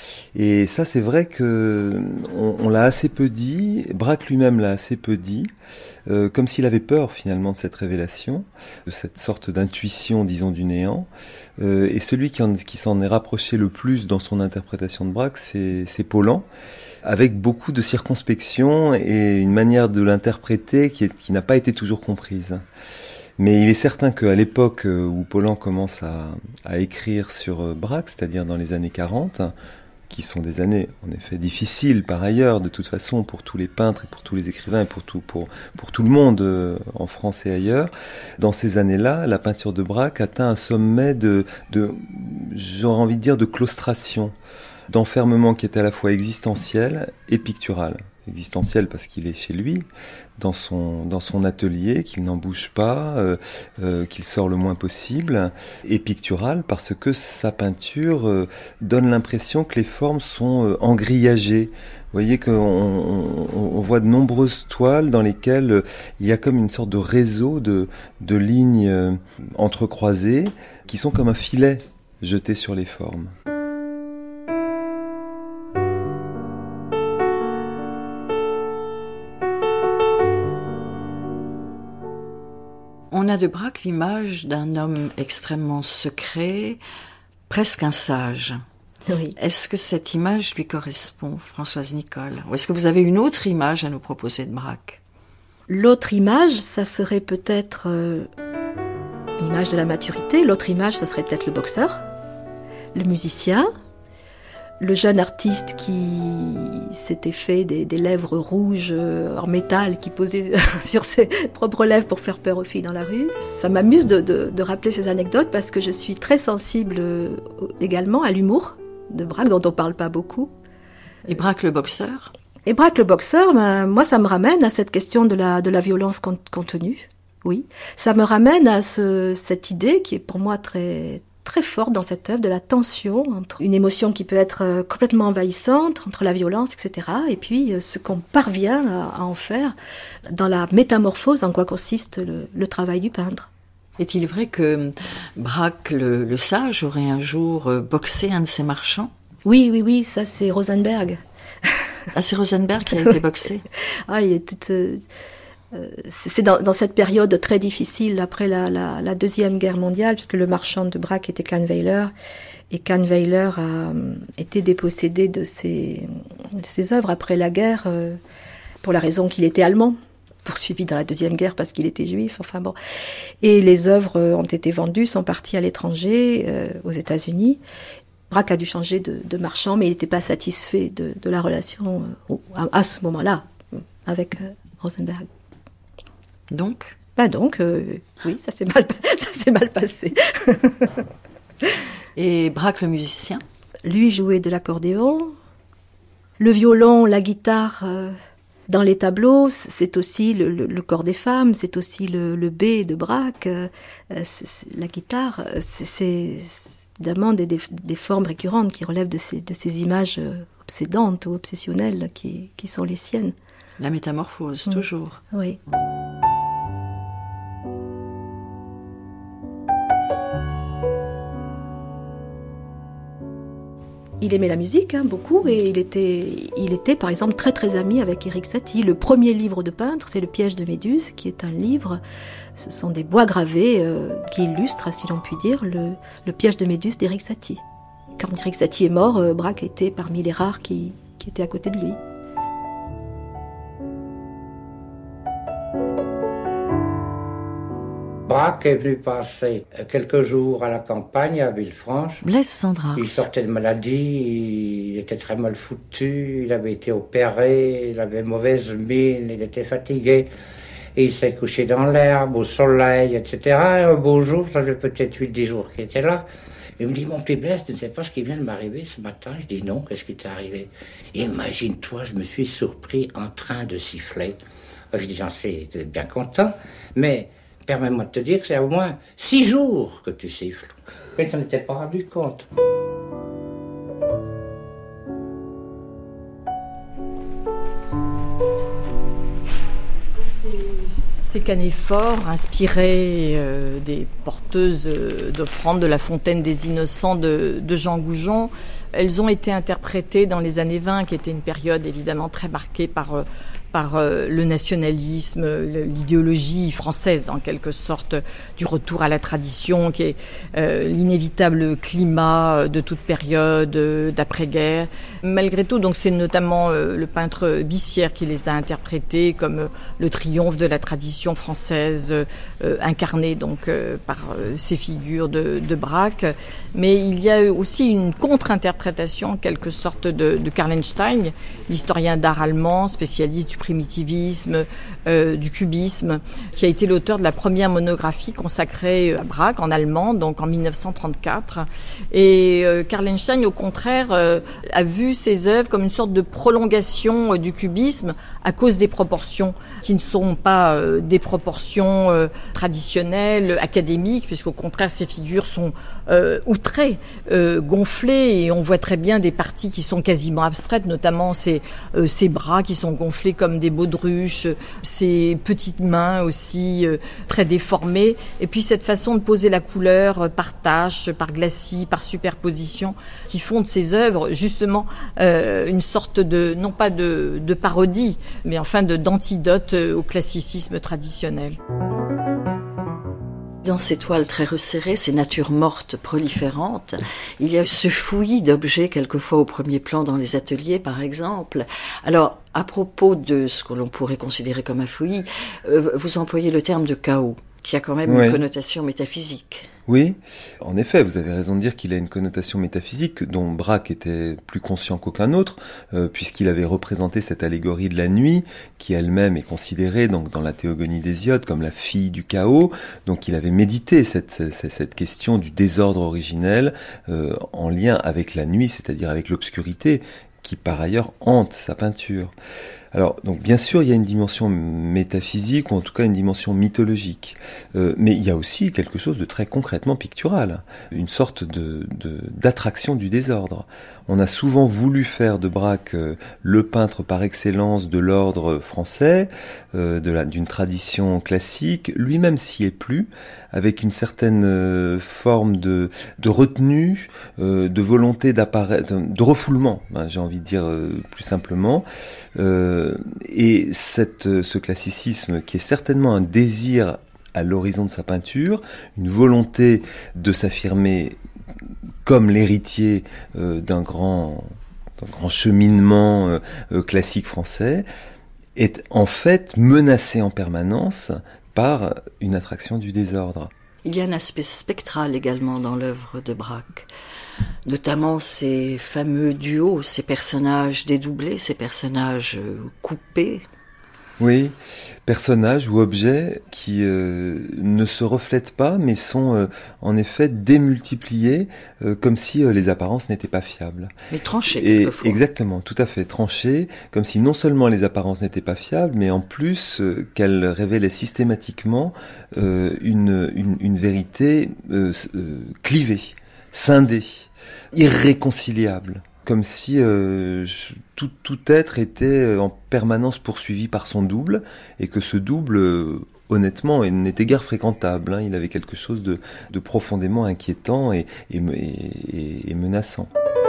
Et ça, c'est vrai que on, on l'a assez peu dit, Braque lui-même l'a assez peu dit, euh, comme s'il avait peur finalement de cette révélation, de cette sorte d'intuition, disons, du néant. Euh, et celui qui, en, qui s'en est rapproché le plus dans son interprétation de Braque, c'est, c'est Pollan, avec beaucoup de circonspection et une manière de l'interpréter qui, est, qui n'a pas été toujours comprise. Mais il est certain qu'à l'époque où Pollan commence à, à écrire sur Braque, c'est-à-dire dans les années quarante, qui sont des années en effet difficiles par ailleurs de toute façon pour tous les peintres et pour tous les écrivains et pour tout, pour, pour tout le monde euh, en France et ailleurs, dans ces années-là, la peinture de Braque atteint un sommet de, de j'aurais envie de dire de claustration, d'enfermement qui est à la fois existentiel et pictural. existentielle parce qu'il est chez lui, dans son, dans son atelier, qu'il n'en bouge pas, euh, euh, qu'il sort le moins possible, et pictural parce que sa peinture euh, donne l'impression que les formes sont euh, engrillagées. Vous voyez qu'on on, on voit de nombreuses toiles dans lesquelles euh, il y a comme une sorte de réseau de, de lignes euh, entrecroisées qui sont comme un filet jeté sur les formes. On a de Braque l'image d'un homme extrêmement secret, presque un sage. Oui. Est-ce que cette image lui correspond, Françoise Nicole? Ou est-ce que vous avez une autre image à nous proposer de Braque? L'autre image, ça serait peut-être euh, l'image de la maturité. L'autre image, ça serait peut-être le boxeur, le musicien, le jeune artiste qui s'était fait des, des lèvres rouges en métal, qui posait sur ses propres lèvres pour faire peur aux filles dans la rue. Ça m'amuse de, de, de rappeler ces anecdotes parce que je suis très sensible également à l'humour de Braque, dont on ne parle pas beaucoup. Et Braque le boxeur? Et Braque le boxeur, ben, moi ça me ramène à cette question de la, de la violence contenue. Oui, ça me ramène à ce, cette idée qui est pour moi très... très forte dans cette œuvre, de la tension entre une émotion qui peut être complètement envahissante, entre la violence, et cetera, et puis ce qu'on parvient à, à en faire dans la métamorphose en quoi consiste le, le travail du peintre. Est-il vrai que Braque, le, le sage, aurait un jour boxé un de ses marchands? Oui, oui, oui, ça c'est Rosenberg. Ah, c'est Rosenberg qui a été boxé? Ah, il est toute... Euh... C'est dans, dans cette période très difficile après la, la, la Deuxième Guerre mondiale, puisque le marchand de Braque était Kahnweiler, et Kahnweiler a été dépossédé de ses, de ses œuvres après la guerre, euh, pour la raison qu'il était allemand, poursuivi dans la Deuxième Guerre parce qu'il était juif, enfin bon. Et les œuvres ont été vendues, sont parties à l'étranger, euh, aux États-Unis. Braque a dû changer de, de marchand, mais il n'était pas satisfait de, de la relation euh, à, à ce moment-là avec euh, Rosenberg. Donc Bah donc, euh, oui, ça s'est mal, ça s'est mal passé. Et Braque le musicien? Lui jouait de l'accordéon, le violon, la guitare. Euh, dans les tableaux, c'est aussi le, le, le corps des femmes, c'est aussi le, le B de Braque. Euh, c'est, c'est, la guitare, c'est, c'est évidemment des, des, des formes récurrentes qui relèvent de ces, de ces images obsédantes ou obsessionnelles qui, qui sont les siennes. La métamorphose, mmh. toujours. Oui. Il aimait la musique, hein, beaucoup, et il était, il était, par exemple, très très ami avec Erik Satie. Le premier livre de peintre, c'est Le piège de Méduse, qui est un livre, ce sont des bois gravés euh, qui illustrent, si l'on peut dire, le, le piège de Méduse d'Erik Satie. Quand Erik Satie est mort, euh, Braque était parmi les rares qui, qui étaient à côté de lui. Braque est venu passer quelques jours à la campagne, à Villefranche. Blaise Cendrars. Il sortait de maladie, il était très mal foutu, il avait été opéré, il avait mauvaise mine, il était fatigué. Et il s'est couché dans l'herbe, au soleil, et cetera. Et un beau jour, ça fait peut-être huit dix jours qu'il était là. Il me dit, mon petit Blaise, tu ne sais pas ce qui vient de m'arriver ce matin? Je dis, non, qu'est-ce qui t'est arrivé? Imagine-toi, je me suis surpris en train de siffler. Je dis, j'en sais, tu es bien content, mais... permets-moi de te dire que c'est au moins six jours que tu siffles. Mais ça n'était pas rendu compte. Ces canéphores, inspirés euh, des porteuses euh, d'offrandes de la Fontaine des Innocents de, de Jean Goujon, elles ont été interprétées dans les années vingt, qui était une période évidemment très marquée par... Euh, par euh, le nationalisme, le, l'idéologie française en quelque sorte, du retour à la tradition, qui est euh, l'inévitable climat de toute période euh, d'après-guerre. Malgré tout, donc c'est notamment euh, le peintre Bissière qui les a interprétés comme euh, le triomphe de la tradition française, euh, incarné donc euh, par euh, ces figures de, de Braque. Mais il y a aussi une contre-interprétation, en quelque sorte, de, de Karl Enstein, l'historien d'art allemand, spécialiste du primitivisme, euh, du cubisme, qui a été l'auteur de la première monographie consacrée à Braque en allemand, donc en mille neuf cent trente-quatre. Et euh, Karl Einstein, au contraire, euh, a vu ses œuvres comme une sorte de prolongation euh, du cubisme à cause des proportions qui ne sont pas euh, des proportions euh, traditionnelles, académiques, puisqu'au contraire, ces figures sont euh, outrées, euh, gonflées, et on voit très bien des parties qui sont quasiment abstraites, notamment ces, euh, ces bras qui sont gonflés comme des baudruches, ces petites mains aussi euh, très déformées, et puis cette façon de poser la couleur euh, par taches, par glacis, par superposition, qui font de ces œuvres justement euh, une sorte de, non pas de, de parodie, mais enfin de, d'antidote au classicisme traditionnel. Dans ces toiles très resserrées, ces natures mortes proliférantes, il y a ce fouillis d'objets quelquefois au premier plan dans les ateliers, par exemple. Alors, à propos de ce que l'on pourrait considérer comme un fouillis, euh, vous employez le terme de chaos, qui a quand même oui. une connotation métaphysique. Oui, en effet, vous avez raison de dire qu'il a une connotation métaphysique dont Braque était plus conscient qu'aucun autre, euh, puisqu'il avait représenté cette allégorie de la nuit, qui elle-même est considérée donc dans la théogonie d'Hésiode comme la fille du chaos. Donc il avait médité cette, cette, cette question du désordre originel euh, en lien avec la nuit, c'est-à-dire avec l'obscurité, qui par ailleurs hante sa peinture. Alors, donc bien sûr, il y a une dimension métaphysique, ou en tout cas une dimension mythologique. Euh, mais il y a aussi quelque chose de très concrètement pictural, une sorte de, de, d'attraction du désordre. On a souvent voulu faire de Braque euh, le peintre par excellence de l'ordre français, euh, de la, d'une tradition classique. Lui-même s'y est plu, avec une certaine euh, forme de, de retenue, euh, de volonté d'apparaître, de refoulement, hein, j'ai envie de dire euh, plus simplement. Euh, et cette, ce classicisme qui est certainement un désir à l'horizon de sa peinture, une volonté de s'affirmer comme l'héritier euh, d'un grand, d'un grand cheminement euh, euh, classique français, est en fait menacé en permanence par une attraction du désordre. Il y a un aspect spectral également dans l'œuvre de Braque, notamment ces fameux duos, ces personnages dédoublés, ces personnages coupés. Oui, personnages ou objets qui euh, ne se reflètent pas, mais sont euh, en effet démultipliés, euh, comme si euh, les apparences n'étaient pas fiables. Mais tranchés, Et, quelquefois. Exactement, tout à fait, tranchés, comme si non seulement les apparences n'étaient pas fiables, mais en plus euh, qu'elles révélaient systématiquement euh, une, une, une vérité euh, euh, clivée, scindée, irréconciliable. Comme si euh, tout, tout être était en permanence poursuivi par son double, et que ce double, euh, honnêtement, n'était guère fréquentable. Hein. Il avait quelque chose de, de profondément inquiétant et, et, et, et menaçant.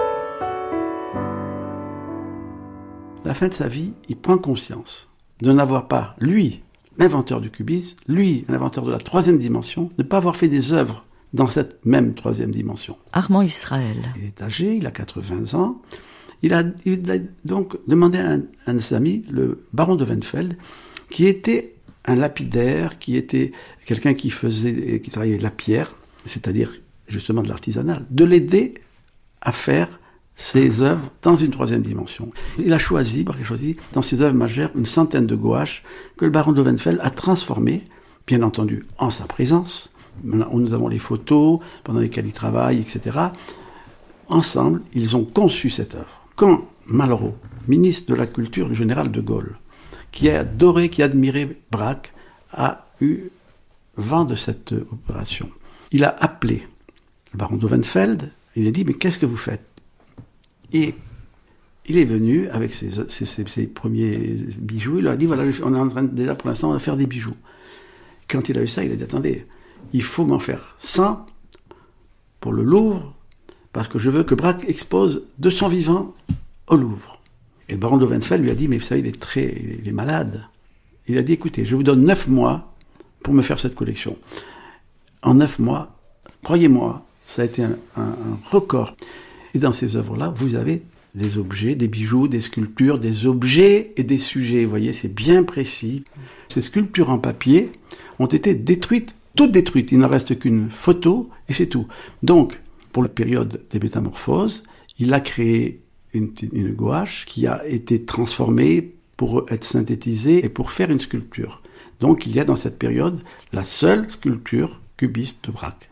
À la fin de sa vie, il prend conscience de n'avoir pas, lui, l'inventeur du cubisme, lui, l'inventeur de la troisième dimension, de ne pas avoir fait des œuvres dans cette même troisième dimension. Armand Israël. Il est âgé, il a quatre-vingts ans. Il a, il a donc demandé à un, à un de ses amis, le baron de Wennfeld, qui était un lapidaire, qui était quelqu'un qui faisait, qui travaillait la pierre, c'est-à-dire justement de l'artisanal, de l'aider à faire ses œuvres dans une troisième dimension. Il a choisi, il a choisi dans ses œuvres majeures une centaine de gouaches que le baron de Wennfeld a transformées, bien entendu en sa présence. Nous avons les photos pendant lesquelles il travaille, et cetera. Ensemble, ils ont conçu cette œuvre. Quand Malraux, ministre de la Culture du général de Gaulle, qui a adoré, qui a admiré Braque, a eu vent de cette opération, il a appelé le baron de Wennfeld, il lui a dit « Mais qu'est-ce que vous faites ?» Et il est venu avec ses, ses, ses, ses premiers bijoux, il leur a dit « Voilà, on est en train déjà pour l'instant de faire des bijoux. » Quand il a eu ça, il a dit « Attendez, il faut m'en faire cent pour le Louvre, parce que je veux que Braque expose de son vivant au Louvre. » Et le baron de Wennfeld lui a dit, mais vous savez, il est très, il est malade. Il a dit, écoutez, je vous donne neuf mois pour me faire cette collection. En neuf mois, croyez-moi, ça a été un, un, un record. Et dans ces œuvres-là, vous avez des objets, des bijoux, des sculptures, des objets et des sujets. Vous voyez, c'est bien précis. Ces sculptures en papier ont été détruites, toutes détruites. Il n'en reste qu'une photo et c'est tout. Donc, pour la période des métamorphoses, il a créé une, une gouache qui a été transformée pour être synthétisés et pour faire une sculpture. Donc il y a dans cette période la seule sculpture cubiste de Braque.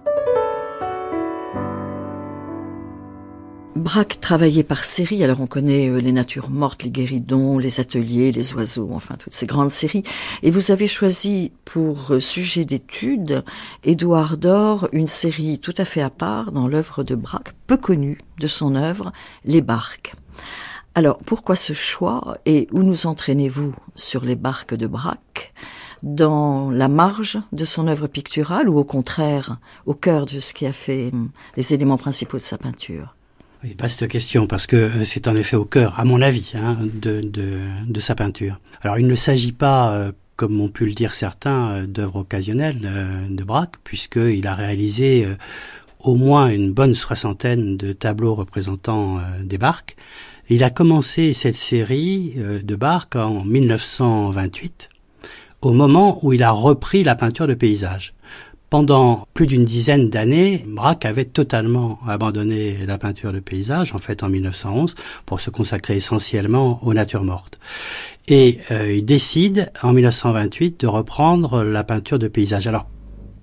Braque travaillait par série, alors on connaît les natures mortes, les guéridons, les ateliers, les oiseaux, enfin toutes ces grandes séries. Et vous avez choisi pour sujet d'étude, Édouard d'Or, une série tout à fait à part dans l'œuvre de Braque, peu connue de son œuvre, Les Barques. Alors pourquoi ce choix et où nous entraînez-vous sur les barques de Braque ? Dans la marge de son œuvre picturale ou au contraire au cœur de ce qui a fait les éléments principaux de sa peinture ? Oui, vaste question, parce que c'est en effet au cœur, à mon avis, hein, de, de, de sa peinture. Alors il ne s'agit pas, euh, comme ont pu le dire certains, euh, d'œuvres occasionnelles euh, de Braque, puisqu'il a réalisé euh, au moins une bonne soixantaine de tableaux représentant euh, des barques. Il a commencé cette série euh, de barques en mille neuf cent vingt-huit, au moment où il a repris la peinture de paysage. Pendant plus d'une dizaine d'années, Braque avait totalement abandonné la peinture de paysage, en fait en mille neuf cent onze, pour se consacrer essentiellement aux natures mortes. Et euh, il décide en mille neuf cent vingt-huit de reprendre la peinture de paysage. Alors pourquoi ?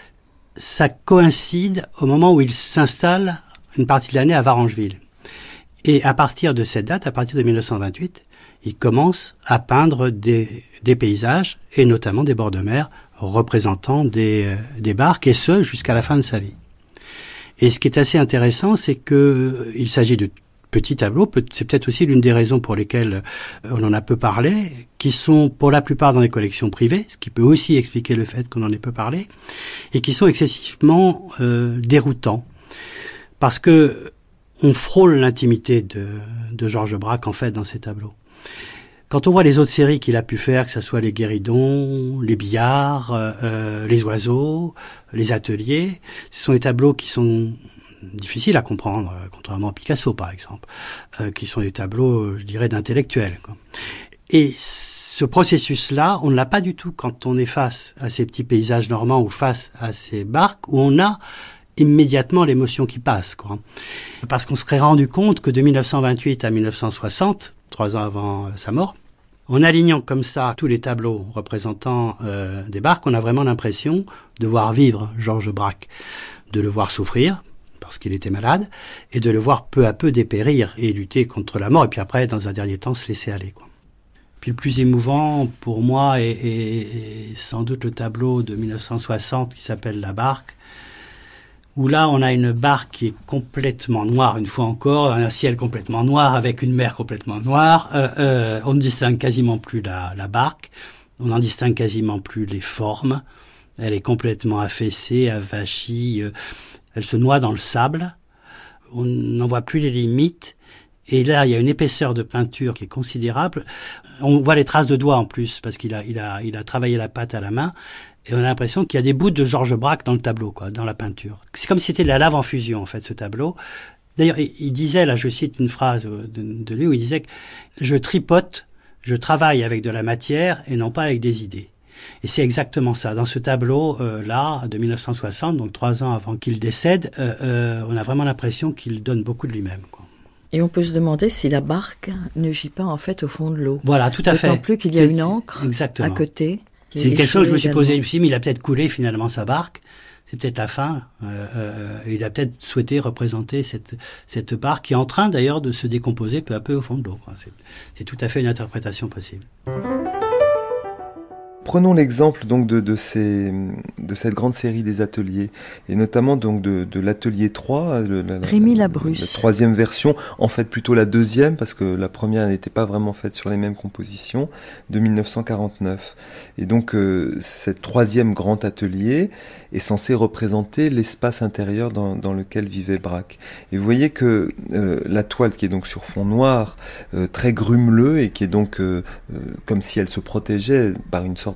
Ça coïncide au moment où il s'installe une partie de l'année à Varangeville. Et à partir de cette date, à partir de mille neuf cent vingt-huit, il commence à peindre des, des paysages, et notamment des bords de mer, représentant des, euh, des barques, et ce, jusqu'à la fin de sa vie. Et ce qui est assez intéressant, c'est que euh, il s'agit de petits tableaux, c'est peut-être aussi l'une des raisons pour lesquelles euh, on en a peu parlé, qui sont pour la plupart dans des collections privées, ce qui peut aussi expliquer le fait qu'on en ait peu parlé, et qui sont excessivement euh, déroutants, parce que on frôle l'intimité de, de Georges Braque, en fait, dans ces tableaux. Quand on voit les autres séries qu'il a pu faire, que ce soit les guéridons, les billards, euh, les oiseaux, les ateliers, ce sont des tableaux qui sont difficiles à comprendre, contrairement à Picasso par exemple, euh, qui sont des tableaux, je dirais, d'intellectuels, quoi. Et ce processus-là, on ne l'a pas du tout quand on est face à ces petits paysages normands ou face à ces barques, où on a immédiatement l'émotion qui passe, quoi. Parce qu'on serait rendu compte que de mille neuf cent vingt-huit à mille neuf cent soixante, trois ans avant sa mort, en alignant comme ça tous les tableaux représentant euh, des barques, on a vraiment l'impression de voir vivre Georges Braque, de le voir souffrir, parce qu'il était malade, et de le voir peu à peu dépérir et lutter contre la mort, et puis après, dans un dernier temps, se laisser aller, quoi. Puis le plus émouvant pour moi est, est, est sans doute le tableau de mille neuf cent soixante qui s'appelle La Barque, où là, on a une barque qui est complètement noire, une fois encore, un ciel complètement noir, avec une mer complètement noire. Euh, euh, on ne distingue quasiment plus la, la barque, on n'en distingue quasiment plus les formes. Elle est complètement affaissée, avachie, euh, elle se noie dans le sable. On n'en voit plus les limites. Et là, il y a une épaisseur de peinture qui est considérable. On voit les traces de doigts en plus, parce qu'il a, il a, il a travaillé la pâte à la main. Et on a l'impression qu'il y a des bouts de Georges Braque dans le tableau, quoi, dans la peinture. C'est comme si c'était de la lave en fusion, en fait, ce tableau. D'ailleurs, il disait, là, je cite une phrase de, de lui, où il disait que je tripote, je travaille avec de la matière et non pas avec des idées. Et c'est exactement ça. Dans ce tableau-là, euh, de mille neuf cent soixante, donc trois ans avant qu'il décède, euh, euh, on a vraiment l'impression qu'il donne beaucoup de lui-même, quoi. Et on peut se demander si la barque ne gît pas, en fait, au fond de l'eau. Voilà, tout à fait. D'autant plus qu'il y a une ancre exactement. à côté. C'est quelque chose que je me suis posé aussi, mais il a peut-être coulé finalement sa barque. C'est peut-être la fin. Euh, euh, il a peut-être souhaité représenter cette, cette barque qui est en train d'ailleurs de se décomposer peu à peu au fond de l'eau. C'est, c'est tout à fait une interprétation possible. Prenons l'exemple donc de, de, ces, de cette grande série des ateliers, et notamment donc de, de l'atelier trois, le, la, Rémi la, Labrusse. La troisième version, en fait plutôt la deuxième, parce que la première n'était pas vraiment faite sur les mêmes compositions, de mille neuf cent quarante-neuf. Et donc euh, cette troisième grand atelier est censé représenter l'espace intérieur dans, dans lequel vivait Braque. Et vous voyez que euh, la toile qui est donc sur fond noir, euh, très grumeleux, et qui est donc euh, euh, comme si elle se protégeait par une sorte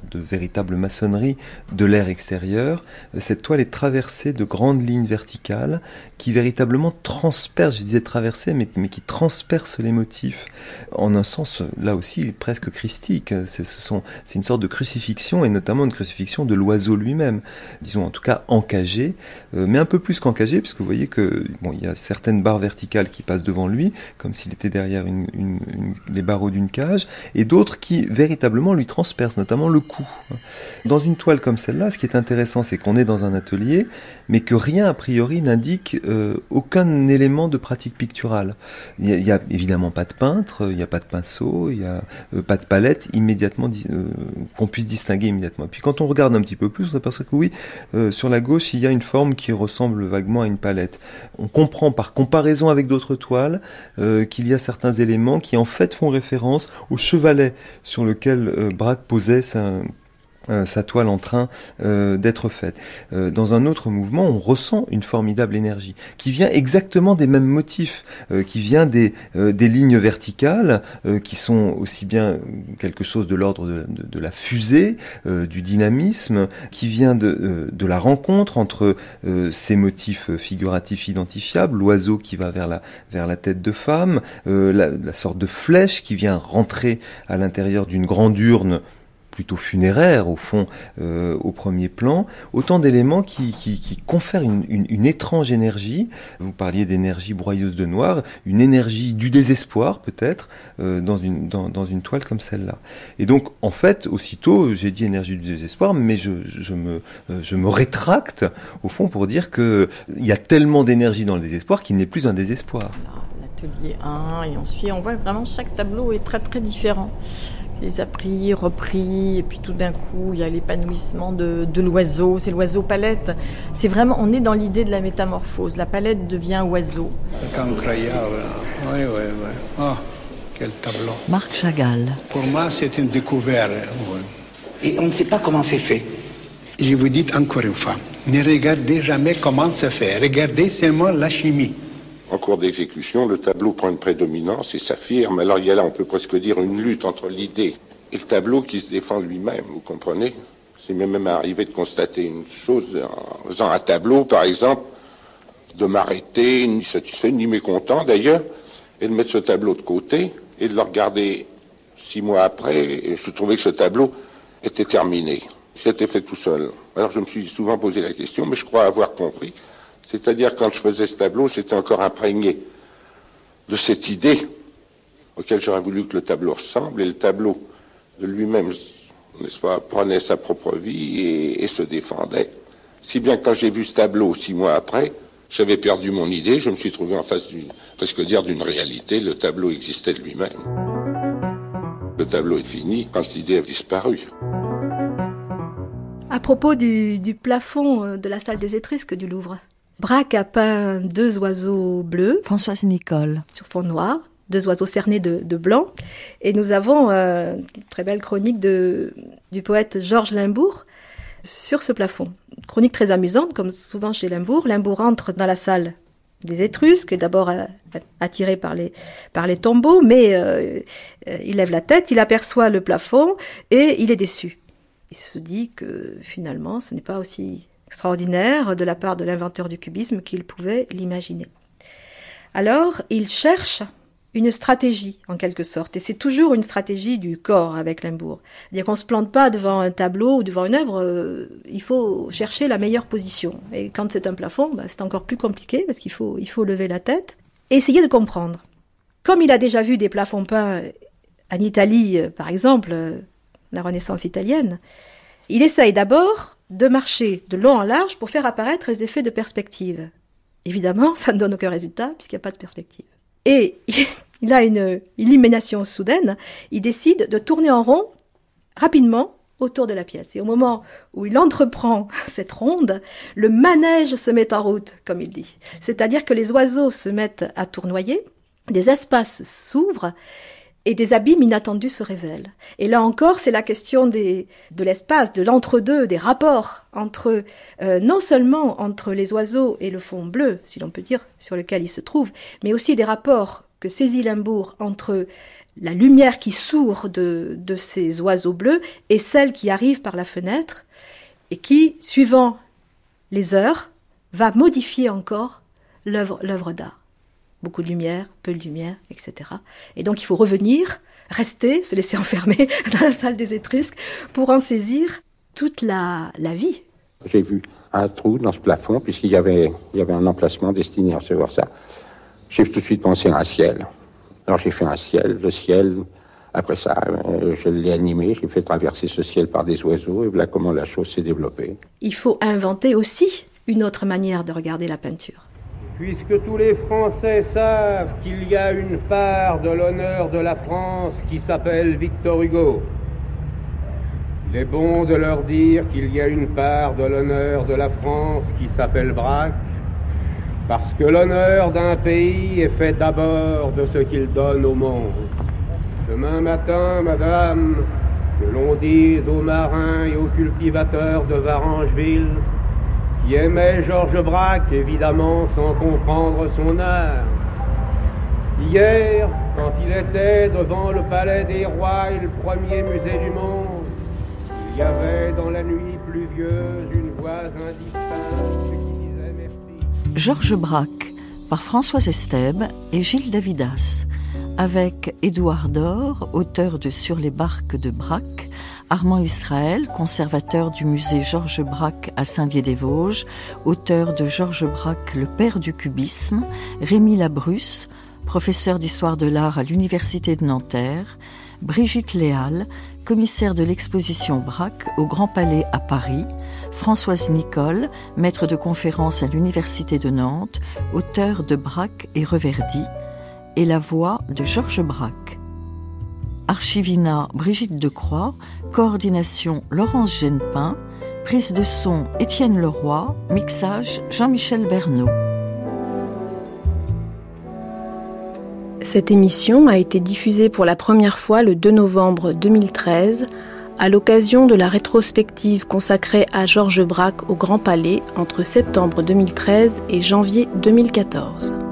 sorte de véritable maçonnerie de l'air extérieur. Cette toile est traversée de grandes lignes verticales qui véritablement transpercent, je disais traverser, mais, mais qui transpercent les motifs en un sens, là aussi, presque christique. C'est, ce sont, c'est une sorte de crucifixion, et notamment une crucifixion de l'oiseau lui-même, disons en tout cas encagé, euh, mais un peu plus qu'encagé, puisque vous voyez que bon, il y a certaines barres verticales qui passent devant lui, comme s'il était derrière une, une, une, les barreaux d'une cage, et d'autres qui véritablement lui transpercent, notamment le cou. Dans une toile comme celle-là, ce qui est intéressant, c'est qu'on est dans un atelier, mais que rien a priori n'indique euh, aucun élément de pratique picturale. Il n'y a, a évidemment pas de peintre, il n'y a pas de pinceau, il n'y a euh, pas de palette immédiatement euh, qu'on puisse distinguer immédiatement. Puis quand on regarde un petit peu plus, on s'aperçoit que oui, euh, sur la gauche, il y a une forme qui ressemble vaguement à une palette. On comprend par comparaison avec d'autres toiles euh, qu'il y a certains éléments qui en fait font référence au chevalet sur lequel euh, Braque posait sa... Euh, sa toile en train euh, d'être faite. Euh, dans un autre mouvement, on ressent une formidable énergie qui vient exactement des mêmes motifs, euh, qui vient des, euh, des lignes verticales euh, qui sont aussi bien quelque chose de l'ordre de, de, de la fusée, euh, du dynamisme, qui vient de, euh, de la rencontre entre euh, ces motifs figuratifs identifiables, l'oiseau qui va vers la, vers la tête de femme, euh, la, la sorte de flèche qui vient rentrer à l'intérieur d'une grande urne plutôt funéraire au fond, euh, au premier plan, autant d'éléments qui, qui, qui confèrent une, une, une étrange énergie. Vous parliez d'énergie broyeuse de noir, une énergie du désespoir peut-être euh, dans une dans, dans une toile comme celle-là. Et donc en fait, aussitôt, j'ai dit énergie du désespoir, mais je, je me euh, je me rétracte au fond pour dire que il y a tellement d'énergie dans le désespoir qu'il n'est plus un désespoir. L'atelier un, et ensuite on voit vraiment chaque tableau est très très différent. Les a pris, repris, et puis tout d'un coup, il y a l'épanouissement de, de l'oiseau. C'est l'oiseau palette. C'est vraiment, on est dans l'idée de la métamorphose. La palette devient oiseau. C'est incroyable. Oui, oui, oui. Oh, quel tableau. Marc Chagall. Pour moi, c'est une découverte. Et on ne sait pas comment c'est fait. Je vous dis encore une fois, ne regardez jamais comment c'est fait. Regardez seulement la chimie. En cours d'exécution, le tableau prend une prédominance et s'affirme. Alors il y a là, on peut presque dire, une lutte entre l'idée et le tableau qui se défend lui-même, vous comprenez? C'est même arrivé de constater une chose en faisant un tableau, par exemple, de m'arrêter, ni satisfait, ni mécontent d'ailleurs, et de mettre ce tableau de côté et de le regarder six mois après, et je trouvais que ce tableau était terminé. C'était fait tout seul. Alors je me suis souvent posé la question, mais je crois avoir compris. C'est-à-dire, quand je faisais ce tableau, j'étais encore imprégné de cette idée auquel j'aurais voulu que le tableau ressemble, et le tableau de lui-même, n'est-ce pas, prenait sa propre vie et, et se défendait. Si bien que quand j'ai vu ce tableau six mois après, j'avais perdu mon idée, je me suis trouvé en face d'une, presque dire d'une réalité, le tableau existait de lui-même. Le tableau est fini quand l'idée a disparu. À propos du, du plafond de la salle des Étrusques du Louvre, Braque a peint deux oiseaux bleus. Françoise Nicole. Sur fond noir, deux oiseaux cernés de, de blanc. Et nous avons euh, une très belle chronique de, du poète Georges Limbourg sur ce plafond. Une chronique très amusante, comme souvent chez Limbourg. Limbourg entre dans la salle des Étrusques, d'abord euh, attiré par les, par les tombeaux, mais euh, euh, il lève la tête, il aperçoit le plafond et il est déçu. Il se dit que finalement, ce n'est pas aussi extraordinaire de la part de l'inventeur du cubisme qu'il pouvait l'imaginer. Alors, il cherche une stratégie, en quelque sorte, et c'est toujours une stratégie du corps avec Limbourg. C'est-à-dire qu'on ne se plante pas devant un tableau ou devant une œuvre, euh, il faut chercher la meilleure position. Et quand c'est un plafond, bah, c'est encore plus compliqué, parce qu'il faut, il faut lever la tête et essayer de comprendre. Comme il a déjà vu des plafonds peints en Italie, par exemple, la Renaissance italienne, il essaye d'abord de marcher de long en large pour faire apparaître les effets de perspective. Évidemment, ça ne donne aucun résultat puisqu'il n'y a pas de perspective. Et il a une illumination soudaine, il décide de tourner en rond rapidement autour de la pièce. Et au moment où il entreprend cette ronde, le manège se met en route, comme il dit. C'est-à-dire que les oiseaux se mettent à tournoyer, des espaces s'ouvrent, et des abîmes inattendus se révèlent. Et là encore, c'est la question des, de l'espace, de l'entre-deux, des rapports entre, euh, non seulement entre les oiseaux et le fond bleu, si l'on peut dire, sur lequel ils se trouvent, mais aussi des rapports que saisit Limbourg entre la lumière qui sourd de, de ces oiseaux bleus et celle qui arrive par la fenêtre et qui, suivant les heures, va modifier encore l'œuvre, l'œuvre d'art. Beaucoup de lumière, peu de lumière, et cetera. Et donc il faut revenir, rester, se laisser enfermer dans la salle des Étrusques pour en saisir toute la, la vie. J'ai vu un trou dans ce plafond, puisqu'il y avait, il y avait un emplacement destiné à recevoir ça. J'ai tout de suite pensé à un ciel. Alors j'ai fait un ciel, le ciel, après ça, euh, je l'ai animé, j'ai fait traverser ce ciel par des oiseaux, et voilà comment la chose s'est développée. Il faut inventer aussi une autre manière de regarder la peinture. Puisque tous les Français savent qu'il y a une part de l'honneur de la France qui s'appelle Victor Hugo, il est bon de leur dire qu'il y a une part de l'honneur de la France qui s'appelle Braque, parce que l'honneur d'un pays est fait d'abord de ce qu'il donne au monde. Demain matin, madame, que l'on dise aux marins et aux cultivateurs de Varangeville qui aimait Georges Braque, évidemment sans comprendre son art. Hier, quand il était devant le palais des rois et le premier musée du monde, il y avait dans la nuit pluvieuse une voix indistincte qui disait merci. Georges Braque, par Françoise Estèbe et Gilles Davidas, avec Édouard Dor, auteur de Sur les barques de Braque, Armand Israël, conservateur du musée Georges Braque à Saint-Vier-des-Vosges, auteur de Georges Braque, le père du cubisme, Rémi Labrusse, professeur d'histoire de l'art à l'université de Nanterre, Brigitte Léal, commissaire de l'exposition Braque au Grand Palais à Paris, Françoise Nicole, maître de conférence à l'université de Nantes, auteur de Braque et Reverdy, et la voix de Georges Braque. Archivina Brigitte Decroix, coordination Laurence Genepin, prise de son Étienne Leroy, mixage Jean-Michel Bernot. Cette émission a été diffusée pour la première fois le deux novembre deux mille treize à l'occasion de la rétrospective consacrée à Georges Braque au Grand Palais entre septembre deux mille treize et janvier deux mille quatorze.